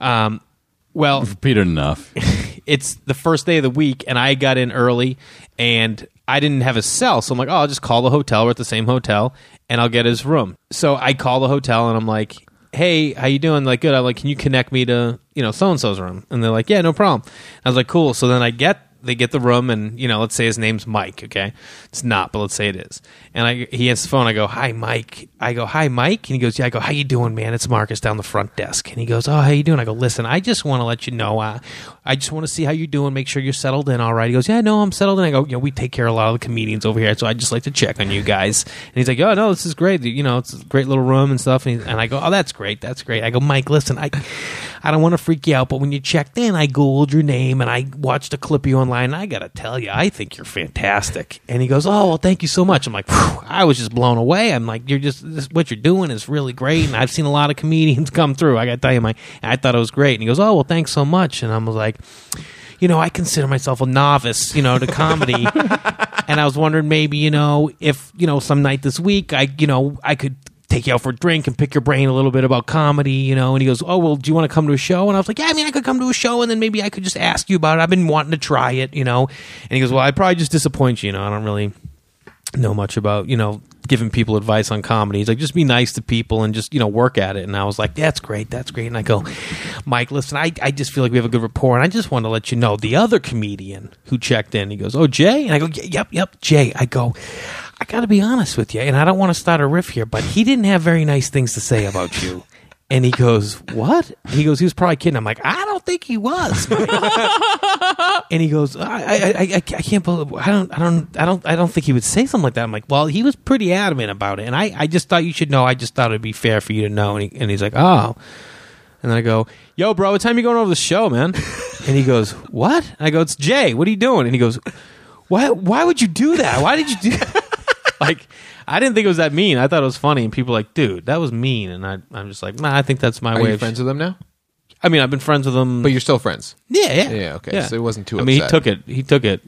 Well, repeated enough. It's the first day of the week, and I got in early, and I didn't have a cell, so I'm like, I'll just call the hotel. We're at the same hotel, and I'll get his room. So I call the hotel, and I'm like, hey, how you doing? Like, good. I'm like, can you connect me to, so-and-so's room? And they're like, yeah, no problem. I was like, cool. So then they get the room, and, let's say his name's Mike, okay? It's not, but let's say it is. And he answers the phone. I go, hi, Mike. I go, hi, Mike. And he goes, yeah. I go, how you doing, man? It's Marcus down the front desk. And he goes, oh, how you doing? I go, listen, I just want to let you know, I just want to see how you're doing, make sure you're settled in all right. He goes, yeah, no, I'm settled in. I go, we take care of a lot of the comedians over here, so I just like to check on you guys. And he's like, oh, no, this is great. It's a great little room and stuff. And I go, oh, that's great. That's great. I go, Mike, listen, I don't want to freak you out, but when you checked in, I Googled your name, and I watched a clip of you online, and I got to tell you, I think you're fantastic. And he goes, oh, well, thank you so much. I'm like, I was just blown away. I'm like, what you're doing is really great, and I've seen a lot of comedians come through. I got to tell you, I thought it was great. And he goes, oh, well, thanks so much. And I was like, I consider myself a novice, to comedy. And I was wondering maybe, if, some night this week, I could take you out for a drink and pick your brain a little bit about comedy, and he goes, oh, well, do you want to come to a show? And I was like, yeah, I could come to a show, and then maybe I could just ask you about it. I've been wanting to try it, And he goes, well, I'd probably just disappoint you, I don't really know much about, giving people advice on comedy. He's like, just be nice to people and just, work at it. And I was like, that's great. And I go, Mike, listen, I just feel like we have a good rapport, and I just want to let you know the other comedian who checked in, he goes, oh, Jay? And I go, yep, Jay. I go, I got to be honest with you, and I don't want to start a riff here, but he didn't have very nice things to say about you. And he goes, what? He goes, he was probably kidding. I'm like, I don't think he was. And he goes, I can't believe, I don't think he would say something like that. I'm like, well, he was pretty adamant about it, and I just thought you should know. I just thought it'd be fair for you to know. And he's like, oh. And then I go, yo, bro, what time you going over the show, man? And he goes, what? And I go, it's Jay. What are you doing? And he goes, why would you do that? Why did you do that? Like, I didn't think it was that mean. I thought it was funny, and people were like, dude, that was mean. And I'm just like, nah, I think that's my way. Are you friends with him now? I mean, I've been friends with him. But you're still friends? Yeah. Yeah, okay. Yeah. So it wasn't too upset. I mean, he took it,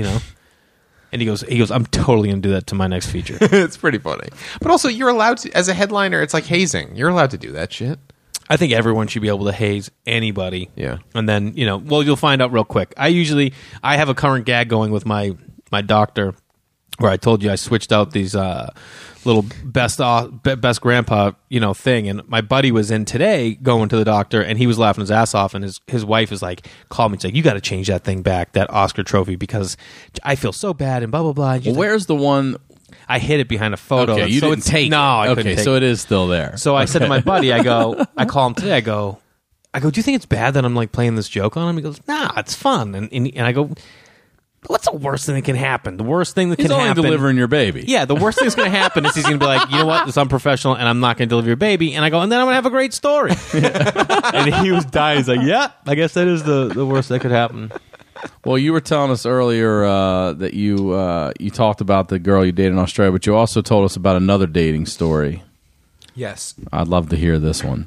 And he goes, I'm totally going to do that to my next feature. It's pretty funny. But also, you're allowed to, as a headliner, it's like hazing. You're allowed to do that shit. I think everyone should be able to haze anybody. Yeah. And then, you'll find out real quick. I have a current gag going with my doctor, where I told you I switched out these little best grandpa thing, and my buddy was in today going to the doctor, and he was laughing his ass off, and his wife is like, called me, she's like, you got to change that thing back, that Oscar trophy, because I feel so bad and blah blah blah. Well, where's the one? I hid it behind a photo. Okay, you didn't take it. No, I couldn't take it. So it is still there. So I said to my buddy, I call him today, I go, do you think it's bad that I'm like playing this joke on him? He goes, nah, it's fun. And I go, what's the worst thing that can happen? The worst thing that can happen... He's only delivering your baby. Yeah, the worst thing that's going to happen is he's going to be like, you know what, it's unprofessional, and I'm not going to deliver your baby. And I go, and then I'm going to have a great story. And he was dying. He's like, yeah, I guess that is the worst that could happen. Well, you were telling us earlier that you talked about the girl you dated in Australia, but you also told us about another dating story. Yes. I'd love to hear this one.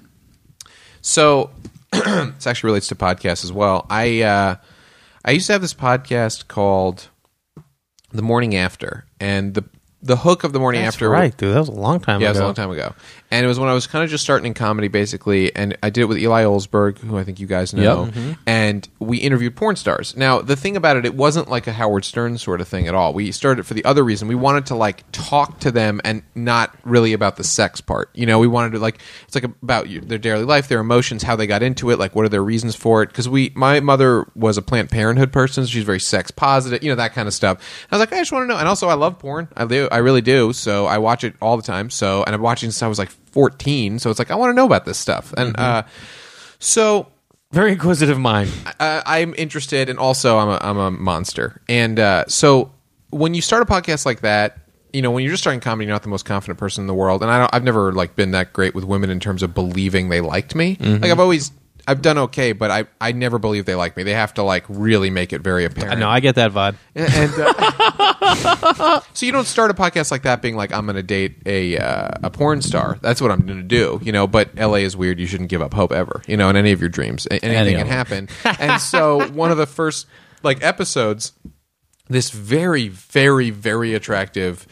So this actually relates to podcasts as well. I used to have this podcast called The Morning After, and the hook of The Morning That's After, right, dude. That was a long time yeah, ago. it was a long time ago, and it was when I was kind of just starting in comedy, basically. And I did it with Eli Olsberg, who I think you guys know, Yep. and we interviewed porn stars. Now, the thing about it, it wasn't like a Howard Stern sort of thing at all. We started it for the other reason. We wanted to like talk to them and not really about the sex part. You know, we wanted to like it's like about their daily life, their emotions, how they got into it, like what are their reasons for it. Because my mother was a Planned Parenthood person, so she's very sex positive, you know, that kind of stuff. I was like, I just want to know. And also, I love porn. I really do. So I watch it all the time. So, and I've been watching since I was like 14. So it's like I want to know about this stuff. And so Very inquisitive mind. I'm interested, and also I'm a monster. And so when you start a podcast like that, you know, when you're just starting comedy, you're not the most confident person in the world. And I've never like been that great with women in terms of believing they liked me. Like I've done okay, but I never believe they like me. They have to like really make it very apparent. No, I get that vibe. And so you don't start a podcast like that being like, I'm going to date a porn star. That's what I'm going to do, you know. But LA is weird. You shouldn't give up hope ever, you know, in any of your dreams. Anything can happen. And so one of the first like episodes, this very, very, very attractive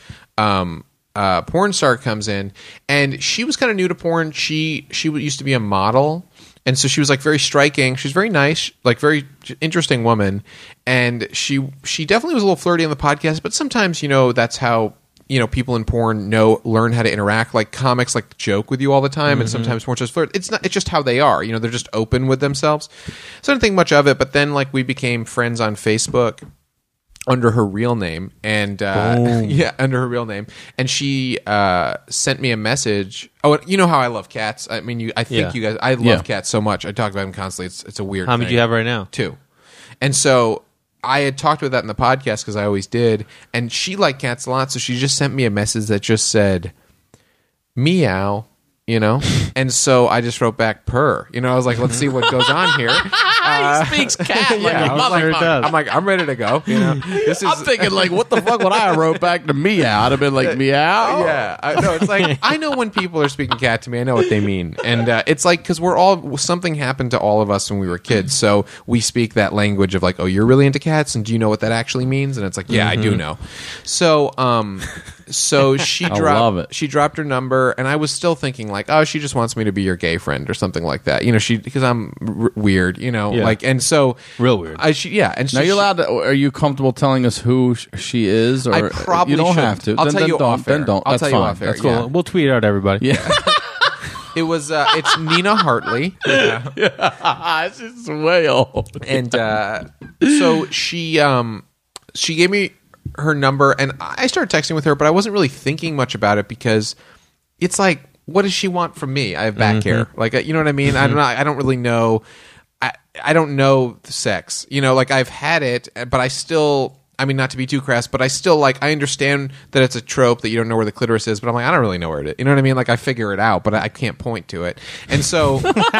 porn star comes in, and she was kind of new to porn. She used to be a model. And so she was like very striking. She's very nice, like very interesting woman. And she definitely was a little flirty on the podcast, but sometimes, you know, that's how, you know, people in porn learn how to interact. Like comics like joke with you all the time, and sometimes porn stars flirt. It's just how they are. You know, they're just open with themselves. So I didn't think much of it, but then like we became friends on Facebook under her real name, and under her real name, and she sent me a message. Oh, you know how I love cats. I mean, I think you guys. I love cats so much. I talk about them constantly. It's a weird. How many do you have right now? 2, and so I had talked about that in the podcast because I always did, and she liked cats a lot, so she just sent me a message that just said, "Meow." You know, and so I just wrote back purr. You know, I was like, let's see what goes on here. He speaks cat like a motherfucker. I'm like, I'm ready to go. You know, this is. I'm thinking like, what the fuck would I have wrote back to meow? I'd have been like meow. Yeah, it's like I know when people are speaking cat to me, I know what they mean, and it's like because something happened to all of us when we were kids, so we speak that language of like, oh, you're really into cats, and do you know what that actually means? And it's like, yeah, I do know. So, so she love it. She dropped her number, and I was still thinking like, oh, she just wants me to be your gay friend or something like that. You know, because I'm weird. You know, like, and so real weird. And Now, you allowed to, are you comfortable telling us who she is? Or I probably you don't shouldn't. have to. I'll tell you off air. Then don't. I'll That's tell you fine. off air. That's Cool. cool. We'll tweet it out, everybody. Yeah. It was. It's Nina Hartley. It's just way old. And so she gave me her number, and I started texting with her, but I wasn't really thinking much about it because it's like, what does she want from me? I have back hair, like, you know what I mean? I don't know. I don't really know. I don't know sex. You know, like I've had it, but I still. I mean, not to be too crass, but I still like. I understand that it's a trope that you don't know where the clitoris is, but I'm like, I don't really know where it is. You know what I mean? Like I figure it out, but I can't point to it, and so,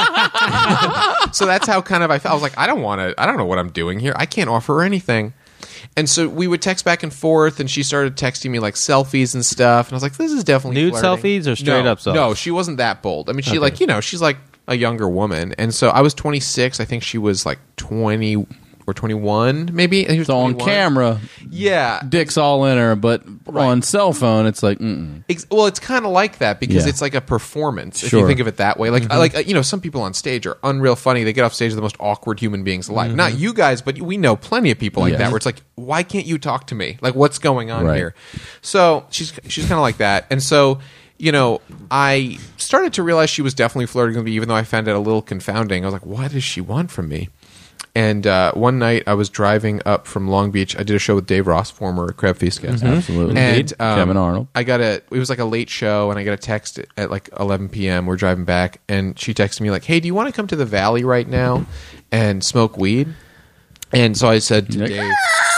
so that's how kind of I felt. I was like, I don't know what I'm doing here. I can't offer her anything. And so we would text back and forth, and she started texting me like selfies and stuff, and I was like, this is definitely Nude flirting. selfies or straight up selfies? No, she wasn't that bold. I mean, she like, you know, she's like a younger woman, and so I was 26. I think she was like 20 or 21, maybe. And he was So on 21. camera, yeah, dick's all in her, but on cell phone, it's like, well, it's kind of like that because Yeah. it's like a performance. If Sure. you think of it that way, like you know, some people on stage are unreal funny. They get off stage, the most awkward human beings alive. Not you guys, but we know plenty of people like Yes. that. Where it's like, why can't you talk to me? Like, what's going on Right. here? So she's kind of like that, and so. You know, I started to realize she was definitely flirting with me, even though I found it a little confounding. I was like, what does she want from me? And one night I was driving up from Long Beach. I did a show with Dave Ross, former Crab Feast guest. absolutely. And Kevin Arnold. it was like a late show, and I got a text at like 11 p.m. We're driving back, and she texted me like, hey, do you want to come to the Valley right now and smoke weed? And so I said to Dave...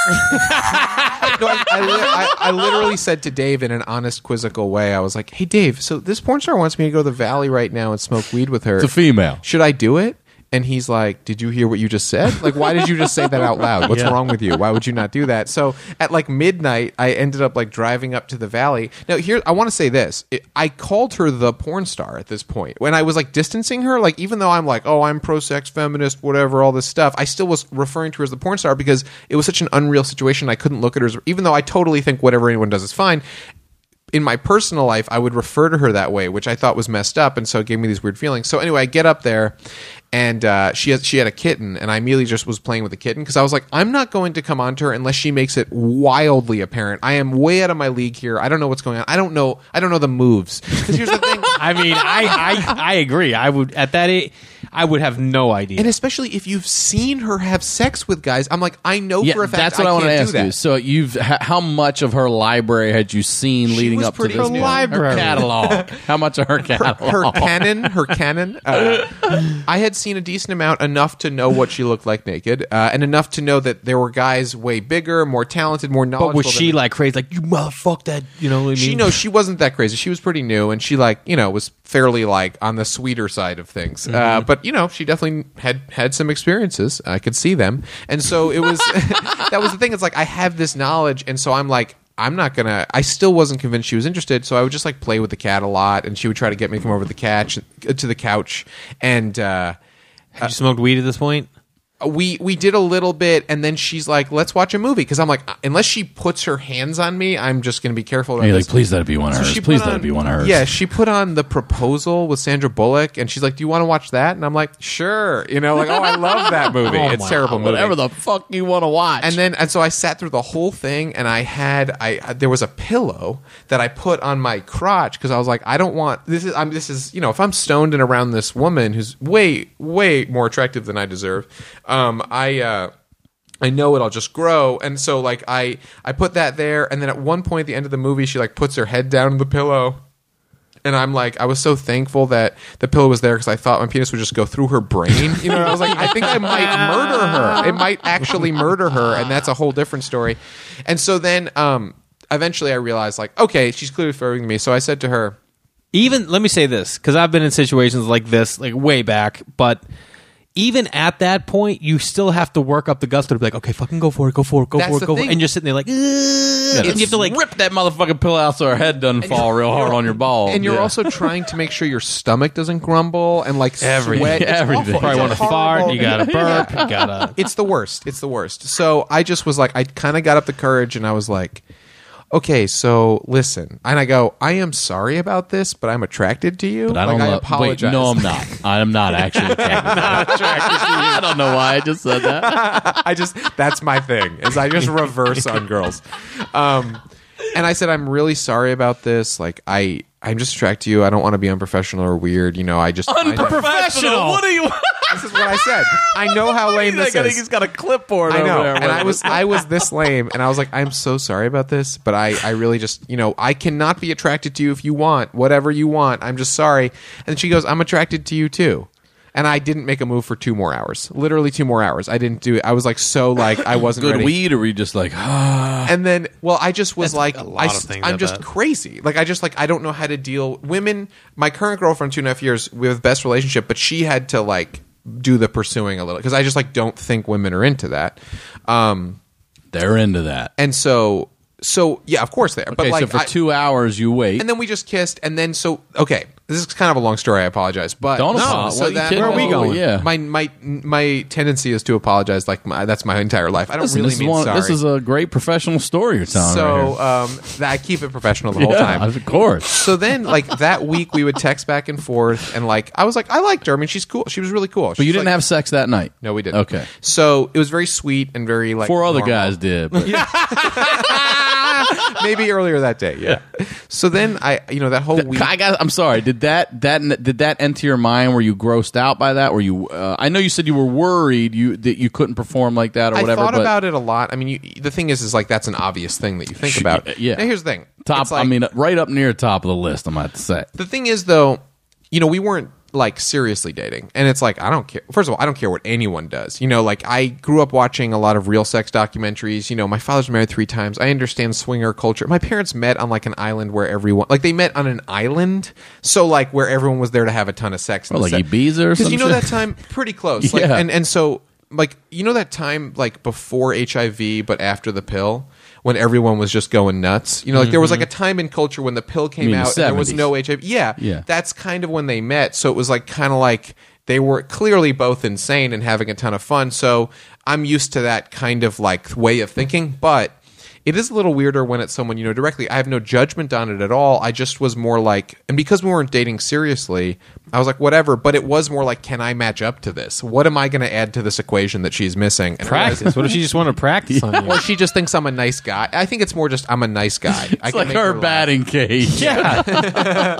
No, I literally said to Dave in an honest, quizzical way, I was like, hey, Dave, so this porn star wants me to go to the Valley right now and smoke weed with her. It's a female. Should I do it? And he's like, did you hear what you just said? Like, why did you just say that out loud? What's wrong with you? Why would you not do that? So at like midnight, I ended up like driving up to the valley. Now here, I want to say this. I called her the porn star at this point. When I was like distancing her, like even though I'm like, oh, I'm pro-sex, feminist, whatever, all this stuff, I still was referring to her as the porn star because it was such an unreal situation. I couldn't look at her as, even though I totally think whatever anyone does is fine. In my personal life, I would refer to her that way, which I thought was messed up, and so it gave me these weird feelings. So anyway, I get up there, and she had a kitten, and I immediately just was playing with the kitten because I was like, I'm not going to come on to her unless she makes it wildly apparent. I am way out of my league here. I don't know what's going on. I don't know the moves. Because here's the thing. I mean, I agree. I would at that age, I would have no idea. And especially if you've seen her have sex with guys, I'm like, I know for a fact that's what I want to can't ask do that. you. So how much of her library had you seen leading was up to pretty this? new. Library. Her catalog. How much of her catalog? Her canon. I had seen a decent amount, enough to know what she looked like naked, and enough to know that there were guys way bigger, more talented, more knowledgeable. But was she like crazy? Like, you motherfuck that? You know what I mean? She wasn't that crazy. She was pretty new, and she like was fairly like on the sweeter side of things. But she definitely had some experiences. I could see them, and so it was that was the thing. It's like I have this knowledge, and so I'm like, I'm not gonna. I still wasn't convinced she was interested, so I would just like play with the cat a lot, and she would try to get me to come over to the couch, and Had you smoked weed at this point? we did a little bit, and then she's like, let's watch a movie, because I'm like, unless she puts her hands on me, I'm just going to be careful about You're this. like, please let it be one of hers. She Please put let on- it be one of hers. Yeah, she put on The Proposal with Sandra Bullock, and she's like, do you want to watch that? And I'm like, sure. Like, oh, I love that movie. It's a terrible movie. Whatever the fuck you want to watch. And so I sat through the whole thing, and there was a pillow that I put on my crotch because I was like, I don't want this is if I'm stoned and around this woman who's way more attractive than I deserve, I know it'll just grow, and so like I put that there, and then at one point at the end of the movie, she like puts her head down on the pillow. And I'm like, I was so thankful that the pillow was there because I thought my penis would just go through her brain. I was like, I think I might murder her. It might actually murder her, and that's a whole different story. And so then eventually I realized, like, okay, she's clearly flirting with me. So I said to her, Even, let me say this, because I've been in situations like this, like way back, but even at that point, you still have to work up the gusto to be like, okay, fucking go for it. That's the thing. And you're sitting there like, Yeah, and you have to like, rip that motherfucking pillow out so her head doesn't fall real hard on your ball. and you're Yeah. also trying to make sure your stomach doesn't grumble and like sweat. It's everything. awful. probably It's want to a fart, horrible- you gotta burp, you gotta... It's the worst. It's the worst. So I just was like, I kind of got up the courage, and I was like, okay, so listen. And I go, I am sorry about this, but I'm attracted to you. But I don't like, I know. apologize. Wait, no, I'm not. I am not actually attracted. I don't know why I just said that. That's my thing, is I just reverse on girls. And I said, I'm really sorry about this. Like, I'm just attracted to you. I don't want to be unprofessional or weird. I just... Unprofessional. What are you? This is what I said. I know how lame this I think is. he's got a clipboard I know, over there. and I was this lame, and I was like, I'm so sorry about this, but I really just, I cannot be attracted to you if you want whatever you want. I'm just sorry. And she goes, I'm attracted to you too. And I didn't make a move for 2 more hours. Literally 2 more hours. I didn't do it. I was like, I wasn't good ready. weed, or were you just like, And then, I just was like, a lot of things I'm at just that. crazy. Like, I don't know how to deal. Women, my current girlfriend, 2.5 years, we have the best relationship, but she had to like do the pursuing a little because I just like don't think women are into that. they're into that. And so yeah, of course they are. Okay, But like, so for 2 hours you wait. and then we just kissed, and then okay, this is kind of a long story. I apologize, but Don't apologize. So What, you that, kidding? Where are we going? Yeah. My tendency is to apologize. Like that's my entire life. I don't Listen, really this, mean is sorry. this is a great professional story you're telling right So I keep it professional the here. whole time. Of course. So then, like that week, we would text back and forth, and like I was like, I liked her. I mean, she's cool. She was really cool. But you didn't have sex that night? No, we didn't. Okay. So it was very sweet and very like 4 other normal. guys did. But Maybe earlier that day. Yeah. So then that whole week. I'm sorry. Did that enter your mind? Were you grossed out by that? Were you? I know you said you were worried that you couldn't perform like that or whatever. I thought but about it a lot. I mean, the thing is like that's an obvious thing that you think about. yeah. Now, here's the thing. top. It's like- right up near top of the list. I'm about to say. The thing is, though, we weren't like seriously dating, and it's like I don't care. First of all, I don't care what anyone does. You know, like I grew up watching a lot of real sex documentaries. You know, my father's married 3 times. I understand swinger culture. My parents met on like an island where everyone they met on an island, so like where everyone was there to have a ton of sex. Or like Ibiza or something. Because you know that time pretty close. Like, Yeah. and so like you know that time like before HIV but after the pill. When everyone was just going nuts. You know, like there was like a time in culture when the pill came mean the out and there was 70s? no HIV. Yeah. That's kind of when they met. So it was like kind of like they were clearly both insane and having a ton of fun. So I'm used to that kind of like way of thinking. But it is a little weirder when it's someone you know directly. I have no judgment on it at all. I just was more like, and because we weren't dating seriously, I was like, whatever. But it was more like, can I match up to this? What am I going to add to this equation that she's missing? And I realized- Practice. What if she just want to practice on you? or she just thinks I'm a nice guy. I think it's more just I'm a nice guy. It's like her batting cage. Yeah.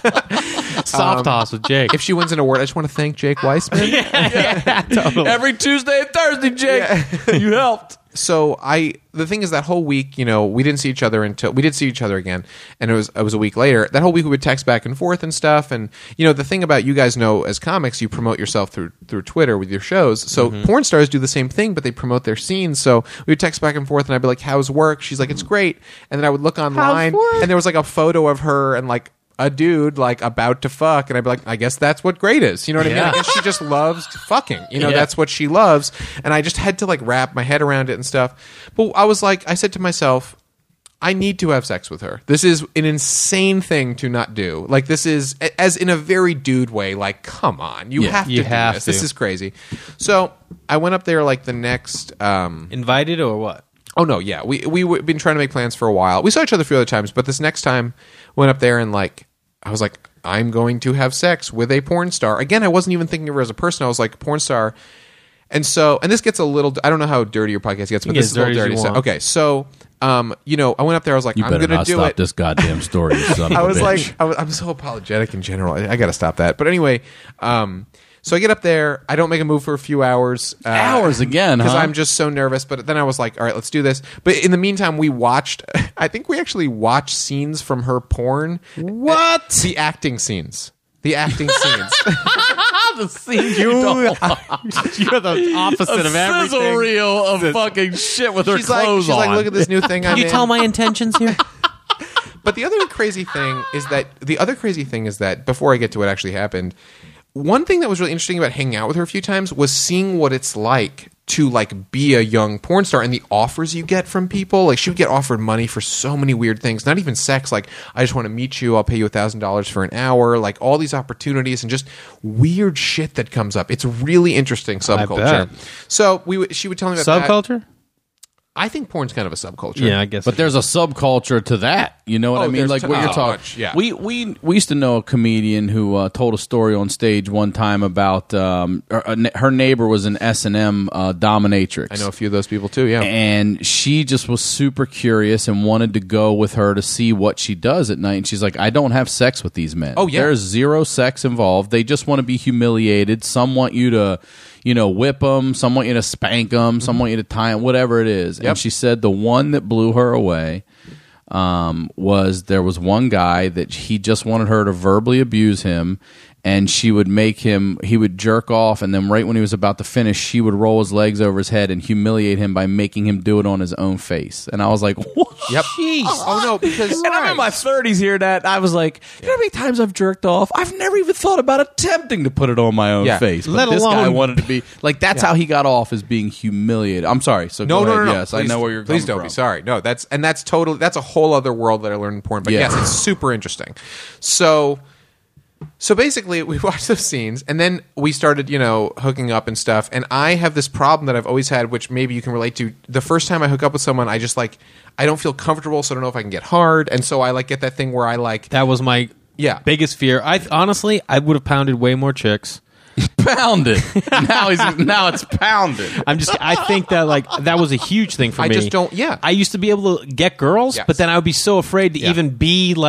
Soft toss with Jake. If she wins an award, I just want to thank Jake Weissman. Totally. Every Tuesday and Thursday, Jake, you helped. So the thing is that whole week, you know, we didn't see each other until we did see each other again, and it was a week later. That whole week we would text back and forth and stuff. And you know, the thing about you guys know as comics, you promote yourself through Twitter with your shows. So porn stars do the same thing, but they promote their scenes. So we would text back and forth, and I'd be like, "How's work?" She's like, "It's great." And then I would look online, and there was like a photo of her and like a dude like about to fuck, and I'd be like, I guess that's what great is. You know what I mean? I guess she just loves fucking. You know, that's what she loves. And I just had to like wrap my head around it and stuff. But I was like, I said to myself, I need to have sex with her. This is an insane thing to not do. Like this is as in a very dude way. Like, come on, you have to do this. This is crazy. So I went up there like the next Invited or what? Oh no, yeah, we've been trying to make plans for a while. We saw each other a few other times, but this next time went up there and like I was like, I'm going to have sex with a porn star. Again, I wasn't even thinking of her as a person. I was like, porn star. And so, and this gets a little, I don't know how dirty your podcast gets, but this is a little dirty. So, okay, so, you know, I went up there, I was like, You I'm better going to not do stop it. this goddamn story, you son of I a was bitch. like, I'm so apologetic in general. I got to stop that. But anyway, so I get up there. I don't make a move for a few hours. Hours again, because huh? I'm just so nervous. But then I was like, all right, let's do this. But in the meantime, we watched. I think we actually watched scenes from her porn. What? The acting scenes. The acting scenes. the scene you don't You're the opposite of everything. sizzle reel of fucking shit with her She's like, clothes she's on. like, look at this new thing I'm Can you in. tell my intentions here? But the other crazy thing is that before I get to what actually happened, one thing that was really interesting about hanging out with her a few times was seeing what it's like to like be a young porn star and the offers you get from people. Like she would get offered money for so many weird things, not even sex. Like, I just want to meet you. I'll pay you $1,000 for an hour. Like all these opportunities and just weird shit that comes up. It's really interesting subculture. bet. So she would tell me about that. Subculture? I think porn's kind of a subculture. Yeah, I guess. But there's a subculture to that. You know what Oh, I mean? there's Like what you're so talking. much, yeah. We used to know a comedian who told a story on stage one time about her neighbor was an S&M dominatrix. I know a few of those people too, yeah. And she just was super curious and wanted to go with her to see what she does at night. And she's like, I don't have sex with these men. Oh, yeah. There's zero sex involved. They just want to be humiliated. Some want you to, whip them. Some want you to spank them. Some want you to tie them, whatever it is. Yep. And she said the one that blew her away was there was one guy that he just wanted her to verbally abuse him, and she would he would jerk off, and then right when he was about to finish, she would roll his legs over his head and humiliate him by making him do it on his own face. And I was like, what? Yep. Oh no, because And I'm in my 30s here that I was like, you know how many times I've jerked off? I've never even thought about attempting to put it on my own Yeah. face. But Let this guy alone- wanted to be like, that's how he got off, is being humiliated. I'm sorry. So No, go no, ahead. no. Yes, Please, I know where you're Please coming don't from. be sorry. No, that's a whole other world that I learned in porn. But Yeah. yes, it's super interesting. So basically, we watched those scenes, and then we started, hooking up and stuff. And I have this problem that I've always had, which maybe you can relate to. The first time I hook up with someone, I just I don't feel comfortable, so I don't know if I can get hard, and so I get that thing where I that was my biggest fear. Honestly, I would have pounded way more chicks. Pounded. now it's pounded. I think that that was a huge thing for I me. just don't. Yeah, I used to be able to get girls, Yes. but then I would be so afraid to Yeah. even be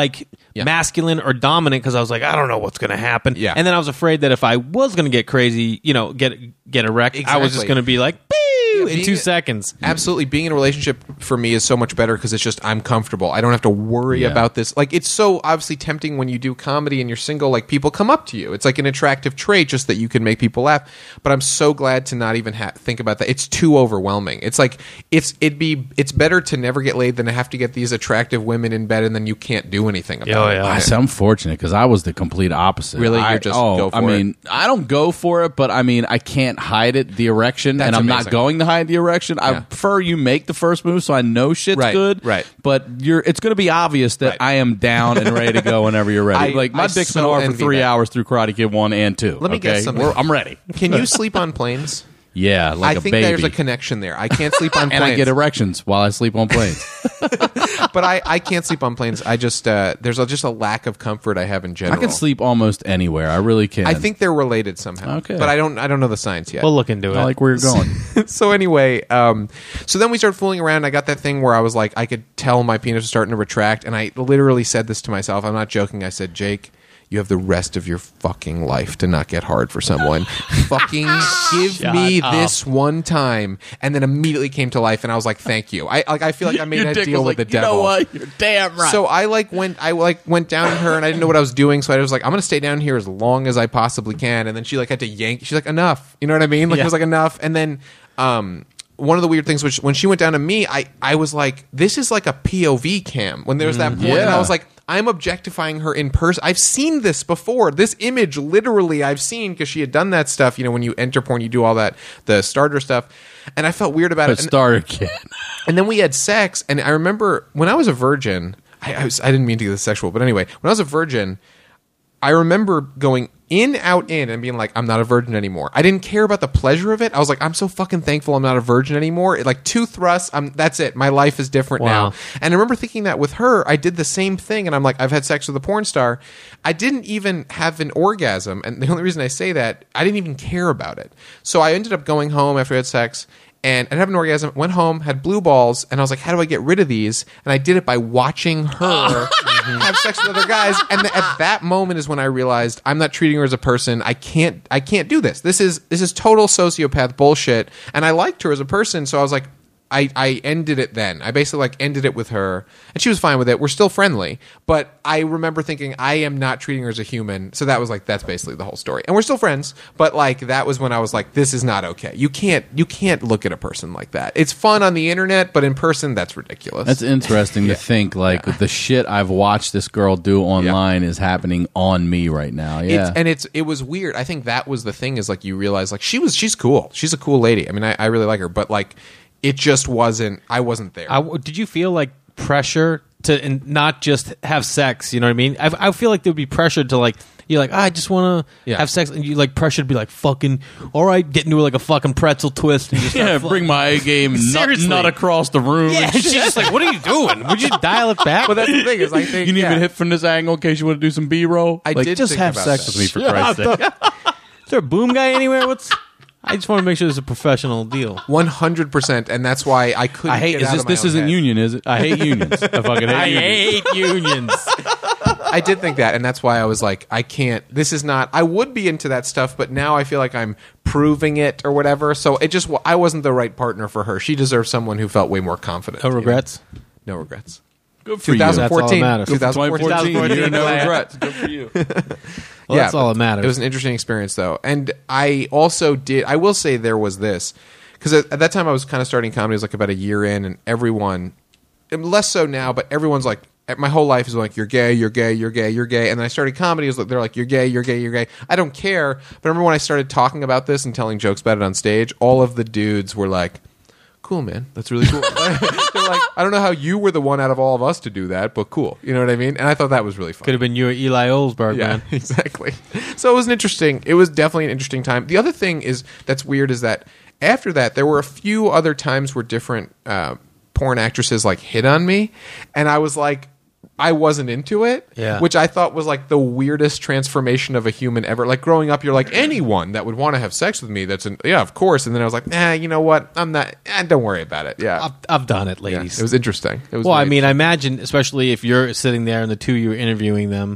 masculine or dominant because I was like, I don't know what's going to happen. Yeah. And then I was afraid that if I was going to get crazy, get erect, I was just Exactly. going to be like, in being 2 seconds. Absolutely. Being in a relationship for me is so much better because it's just I'm comfortable. I don't have to worry about this. Like, it's so obviously tempting when you do comedy and you're single, like people come up to you. It's like an attractive trait just that you can make people laugh. But I'm so glad to not even think about that. It's too overwhelming. It's like it's better to never get laid than to have to get these attractive women in bed and then you can't do anything about it. I say I'm fortunate because I was the complete opposite. Really? I You're just go for it? I don't go for it, but I mean, I can't hide it, the erection, That's and I'm amazing. not going to hide the erection. I prefer you make the first move so I know shit's Right, good. right. But it's going to be obvious that Right. I am down and ready to go whenever you're ready. I My dick's been so hard for envy 3 that. hours through Karate Kid 1 and 2. Let me guess something. I'm ready. Can you sleep on planes? Yeah, like I a think baby. there's a connection there. I can't sleep on and planes. I get erections while I sleep on planes. But I can't sleep on planes. I just there's just a lack of comfort I have in I general. can sleep almost anywhere. I really can. I think they're related somehow. Okay. But I don't know the science yet. We'll look into it. I like where you're going. So anyway, so then we started fooling around. I got that thing where I was like, I could tell my penis was starting to retract, and I literally said this to myself. I'm not joking. I said, Jake, you have the rest of your fucking life to not get hard for someone. Fucking give me this one time, and then immediately came to life, and I was like, thank you. I feel like I made Your a dick deal was with the like, you devil. know what? You're damn right. So I went down on her and I didn't know what I was doing, so I was like, I'm gonna stay down here as long as I possibly can. And then she had to yank. She's like, enough. You know what I mean? Like it was like enough. And then one of the weird things, which when she went down to me, I was like, this is like a POV cam. When there was that point, and I was like, I'm objectifying her in person. I've seen this before. This image, literally, I've seen because she had done that stuff. You know, when you enter porn, you do all that, the starter stuff. And I felt weird about it. starter kid. And then we had sex, and I remember when I was a virgin, I didn't mean to get this sexual, but anyway, when I was a virgin, I remember going in, out, in, and being like, I'm not a virgin anymore. I didn't care about the pleasure of it. I was like, I'm so fucking thankful I'm not a virgin anymore. Like 2 thrusts, that's it. My life is different now. And I remember thinking that with her, I did the same thing, and I'm like, I've had sex with a porn star. I didn't even have an orgasm, and the only reason I say that, I didn't even care about it. So I ended up going home after I had sex, and I'd have an orgasm, went home, had blue balls, and I was like, how do I get rid of these? And I did it by watching her have sex with other guys. And at that moment is when I realized I'm not treating her as a person. I can't do this. This is total sociopath bullshit. And I liked her as a person, so I was like, I ended it then. I basically ended it with her, and she was fine with it. We're still friendly, but I remember thinking I am not treating her as a human. So that was that's basically the whole story. And we're still friends, but that was when I was like, this is not okay. You can't look at a person like that. It's fun on the internet, but in person, that's ridiculous. That's interesting to think the shit I've watched this girl do online is happening on me right now. Yeah. It was weird. I think that was the thing is you realize she's cool. She's a cool lady. I mean, I really like her, but it just wasn't. I wasn't there. Did you feel pressure to and not just have sex? You know what I mean? I feel like there would be pressure to you're I just want to have sex, and you pressure to be fucking all right, get into a fucking pretzel twist and just start bring my A game nut across the room. Yeah, she's just what are you doing? Would you dial it back? Well, that's the thing is I think you need to hit from this angle in case you want to do some B-roll. I did just think have about sex that. with me for Christ's sake. Is there a boom guy anywhere? I just want to make sure there's a professional deal. 100%, and that's why I couldn't. I hate. Get out of my This own isn't head. union, is it? I hate unions. I fucking hate unions. I did think that, and that's why I was like, I can't. This is not. I would be into that stuff, but now I feel like I'm proving it or whatever. So I wasn't the right partner for her. She deserves someone who felt way more confident. No regrets. No regrets. Good for you. 2014. That's all that matters. 2014. You no regrets. Good for you. Well, that's all that matters. It was an interesting experience, though. And I also did, I will say there was this, because at that time I was kind of starting comedy, it was about a year in, and everyone, less so now, but everyone's my whole life is you're gay, you're gay, you're gay, you're gay. And then I started comedy, they're you're gay, you're gay, you're gay. I don't care. But I remember when I started talking about this and telling jokes about it on stage, all of the dudes were cool, man. That's really cool. They're I don't know how you were the one out of all of us to do that, but cool. You know what I mean? And I thought that was really fun. Could have been you or Eli Olsberg, Yeah, man. exactly. So it was definitely an interesting time. The other thing that's weird is that after that, there were a few other times where different porn actresses hit on me, and I was I wasn't into it, which I thought was like the weirdest transformation of a human ever. Like growing up, you're like, anyone that would want to have sex with me, of course. And then I was like, you know what? I'm not, don't worry about it. Yeah. I've done it, ladies. It was interesting. It was I mean, I imagine, especially if you're sitting there and the two of you are interviewing them,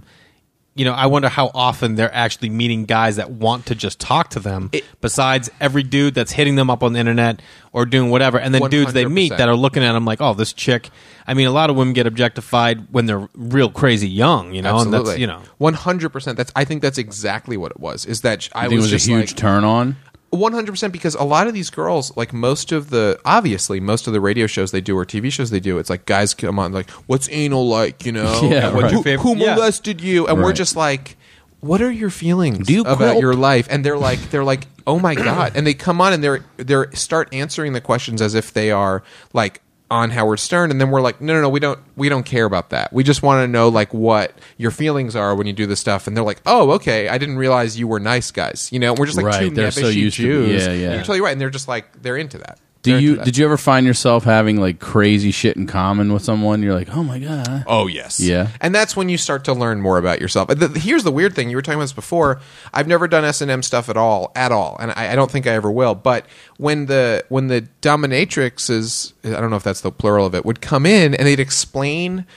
I wonder how often they're actually meeting guys that want to just talk to them, besides every dude that's hitting them up on the internet or doing whatever, and then 100%. Dudes they meet that are looking at them like, oh, this chick. I mean, a lot of women get objectified when they're real crazy young, Absolutely. And that's, 100%. I think that's exactly what it was. Is that I was just a huge turn on. 100%, because a lot of these girls, like most of the radio shows they do or TV shows they do, it's like guys come on like, what's anal like, Yeah, right. Who molested you? And we're just like, what are your feelings about your life? And they're like, oh my God. And they come on and they're start answering the questions as if they are like on Howard Stern, and then we're like, no, we don't care about that. We just want to know like what your feelings are when you do this stuff. And they're like, oh, okay, I didn't realize you were nice guys. We're just like two they're so used Jews. Yeah. And you're totally right, and they're just like they're into that. Did you ever find yourself having like crazy shit in common with someone? You're like, oh my God. Oh yes. Yeah. And that's when you start to learn more about yourself. Here's the weird thing. You were talking about this before. I've never done S&M stuff at all. And I don't think I ever will. But when the dominatrixes, I don't know if that's the plural of it, would come in and they'd explain